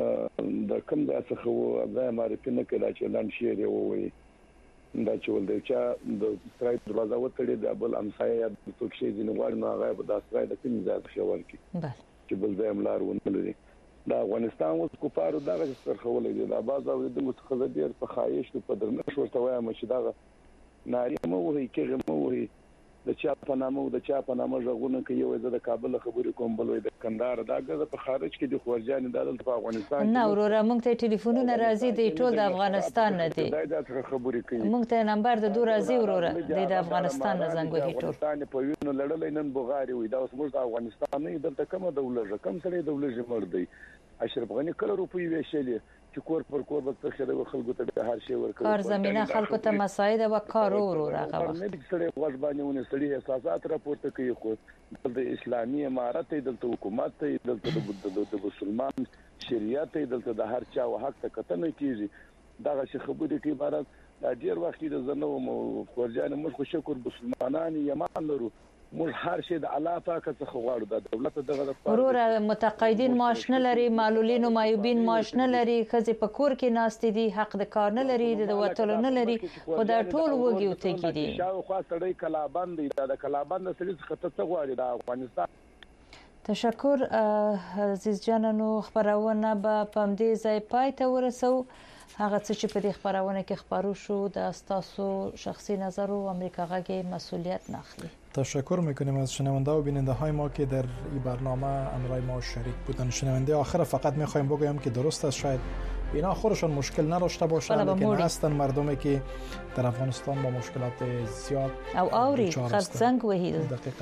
د کوم ځای څخه و ځای معرفي نه کړه چې لاند شي دی وایي دا چې ولدي چې د سرای دروازه وتړي د بل امسایه د توکشي ځینوار نه هغه د سرای د کوم ځای څخه ورکی بله چې بل ځای ملار ونه لري دا افغانستان اوس کوپارو دغه سرخولې دي دا باز او د متخذ ډیر په خایش په درنه شورته وایم چې دا ناری مو وهي کې مو وهي د چا په نامه او د چا په نامه ژغونه کوي یو د کابل خبرې کوم بل وي د کندهار دا غزه په خارج کې د خورجان د په افغانستان نه وروره موږ ته ټلیفونونه راځي د ټول د افغانستان نه دي دا خبرې کوي موږ ته نمبر د دور راځي وروره د افغانستان نه زنګ وهي ټول افغانستان په وینو لړلې نن بغاری وي دا اوس موږ د افغانستان نه دلته کومه دولت کم سره دولت مړ دی اشرف غنی کله روپی ویشلې چې کور پر کور به څخه خلکو ته هر شی ورکړي کار زمينه خلکو ته مساعده و کار وروره هغه نه دي سره غوښ باندې ونه سړي احساسات راپورته کوي خو د اسلامي امارت دلته حکومت دلته د مسلمان شریعت دلته د هر چا حق ته کتنه کیږي دا چې خبرې کې عبارت د ډیر وخت د زنو خورجان موږ خو شکر مسلمانان یمان لرو موږ هر شی د الله پاک څخه غواړو د دولت دغه وروره متقاعدین معاش نه لري معلولین او مایوبین معاش نه لري خزي په کور کې ناست دي حق د کار نه لري د وټل نه لري خو دا ټول وګي او ته دي شاو خو سړی کلابند دی د کلابند سړي څخه ته غواړي د افغانستان تشکر عزیز جانانو خبرونه به پمدې ځای پای ته ورسو هغه څه چې په دې خبرونه کې خبرو شو د استاسو شخصي نظر او امریکا غږی مسئولیت نخلی. تشکر میکنیم از شنونده و بیننده های ما که در این برنامه همراه ما شریک بودن. شنونده آخر فقط میخوایم بگویم که درست است شاید اینا خودشان مشکل نداشته باشند لیکن هستن مردمی که در افغانستان با مشکلات زیاد او آوری خلق زنگ وحید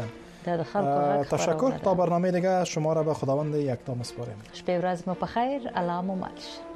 دقیقاً. تشکر تا برنامه دیگه شما را به خداوند یکتا میسپاریم. شب و روز بخیر. علام و مالش.